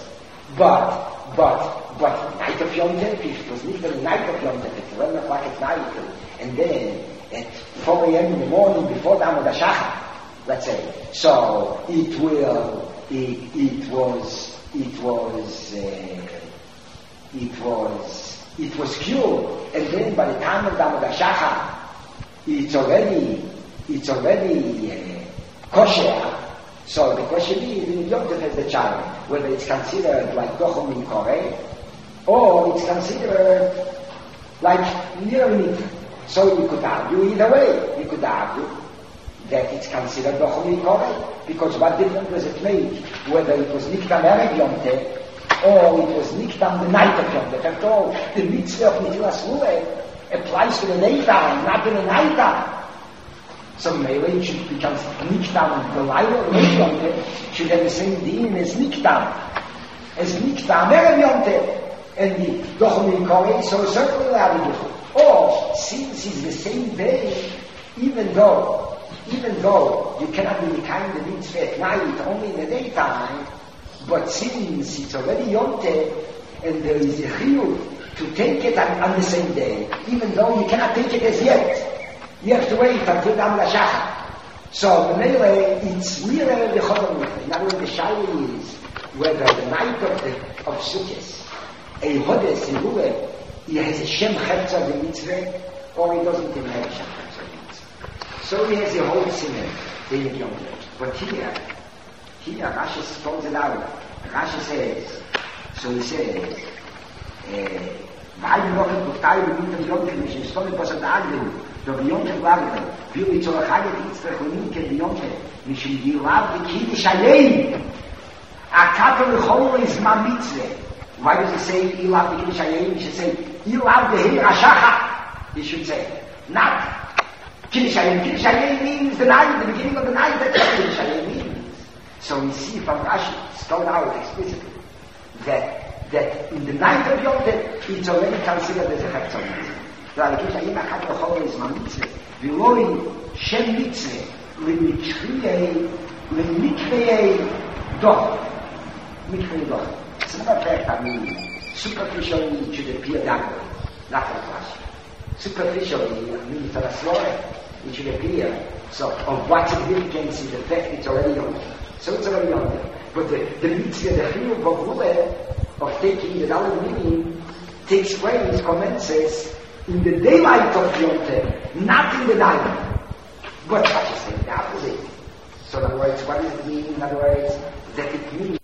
But, but, but night of Yom Tov, if it was not the night of Yom Tov, at eleven o'clock at night, and then at four a.m. in the morning before the Amud HaShachar, let's say. So it will, it, it was, it was, uh, it was, it was cured, and then by the time of the Amud HaShachar, it's already, it's already uh, kosher. So the question is, in Yom Tov as the child, whether it's considered like Dochum in Koreh, or it's considered like near meat. So you could argue either way. You could argue that it's considered Dochum in Koreh, because what difference does it make whether it was Niktam Erev Yom Tov or it was Niktam the night of Yom Tov? After all, the mitzvah of Netilas Ruach applies to the daytime, not to the night time. So maybe it should become Niktam, the light of Yom Tov should have the same din as Niktam, as Niktam Erev Yom Tov. And the Dochum in Koreh, so certainly we are different. Or, since it's the same day, even though, even though you cannot be kind of mitzvah at night, only in the daytime, but since it's already Yom Tov, and there is a chiyuv to take it on, on the same day, even though you cannot take it as yet, you have to wait until the Amud HaShachar. So, the Mele, it's really the Chazar Mitzvah. In other words, the Shaila is whether the night of the, of Sukkot, a Hodesh in Ruach, he has a Shem Hefzer the mitzvah, or he doesn't even have a Shem Hefzer the mitzvah. So he has a whole siman, David Yom Tov. But here, here Rashi spells it out. Rashi says, so he says, V'ayim rochen b'ftay b'mintem Yom Tov, mishim stomim posad aglim, do b'Yom Tov larglim, v'yu yitzorachayet yitzrech u'ninken b'Yom Tov, mishim yilav v'kiddush alein, akato l'chol is ma mitzvah. Why does it say Ilav the Kiddush Hayim? He should say Ilav the Hir HaShachar. He should say not Kiddush Hayim. Kiddush Hayim means the night, the beginning of the night. That's what Kiddush Hayim means. So we see from Rashi, spelled out explicitly, that that in the night of Yom Tov it's already considered as a Hefzer mitzvah. The Kiddush Hayim Akat L'chol is ma mitzvah. V'loi Shem mitzvah l'mitzvah l'mikvei doch. Mikvei doch. It's not a fact, I mean, superficially it should appear that way, not like Rashi. Superficially, I mean, for a story, it should appear. So, of what significance is the fact it's already on there. So it's already on there. But the, the mitzvah, the chiyuv of Ruach, of taking the dollar meaning, takes place, commences, in the daylight of Yom Tov, not in the night. But Rashi is saying the opposite. So in other words, what does it mean? In other words, that it means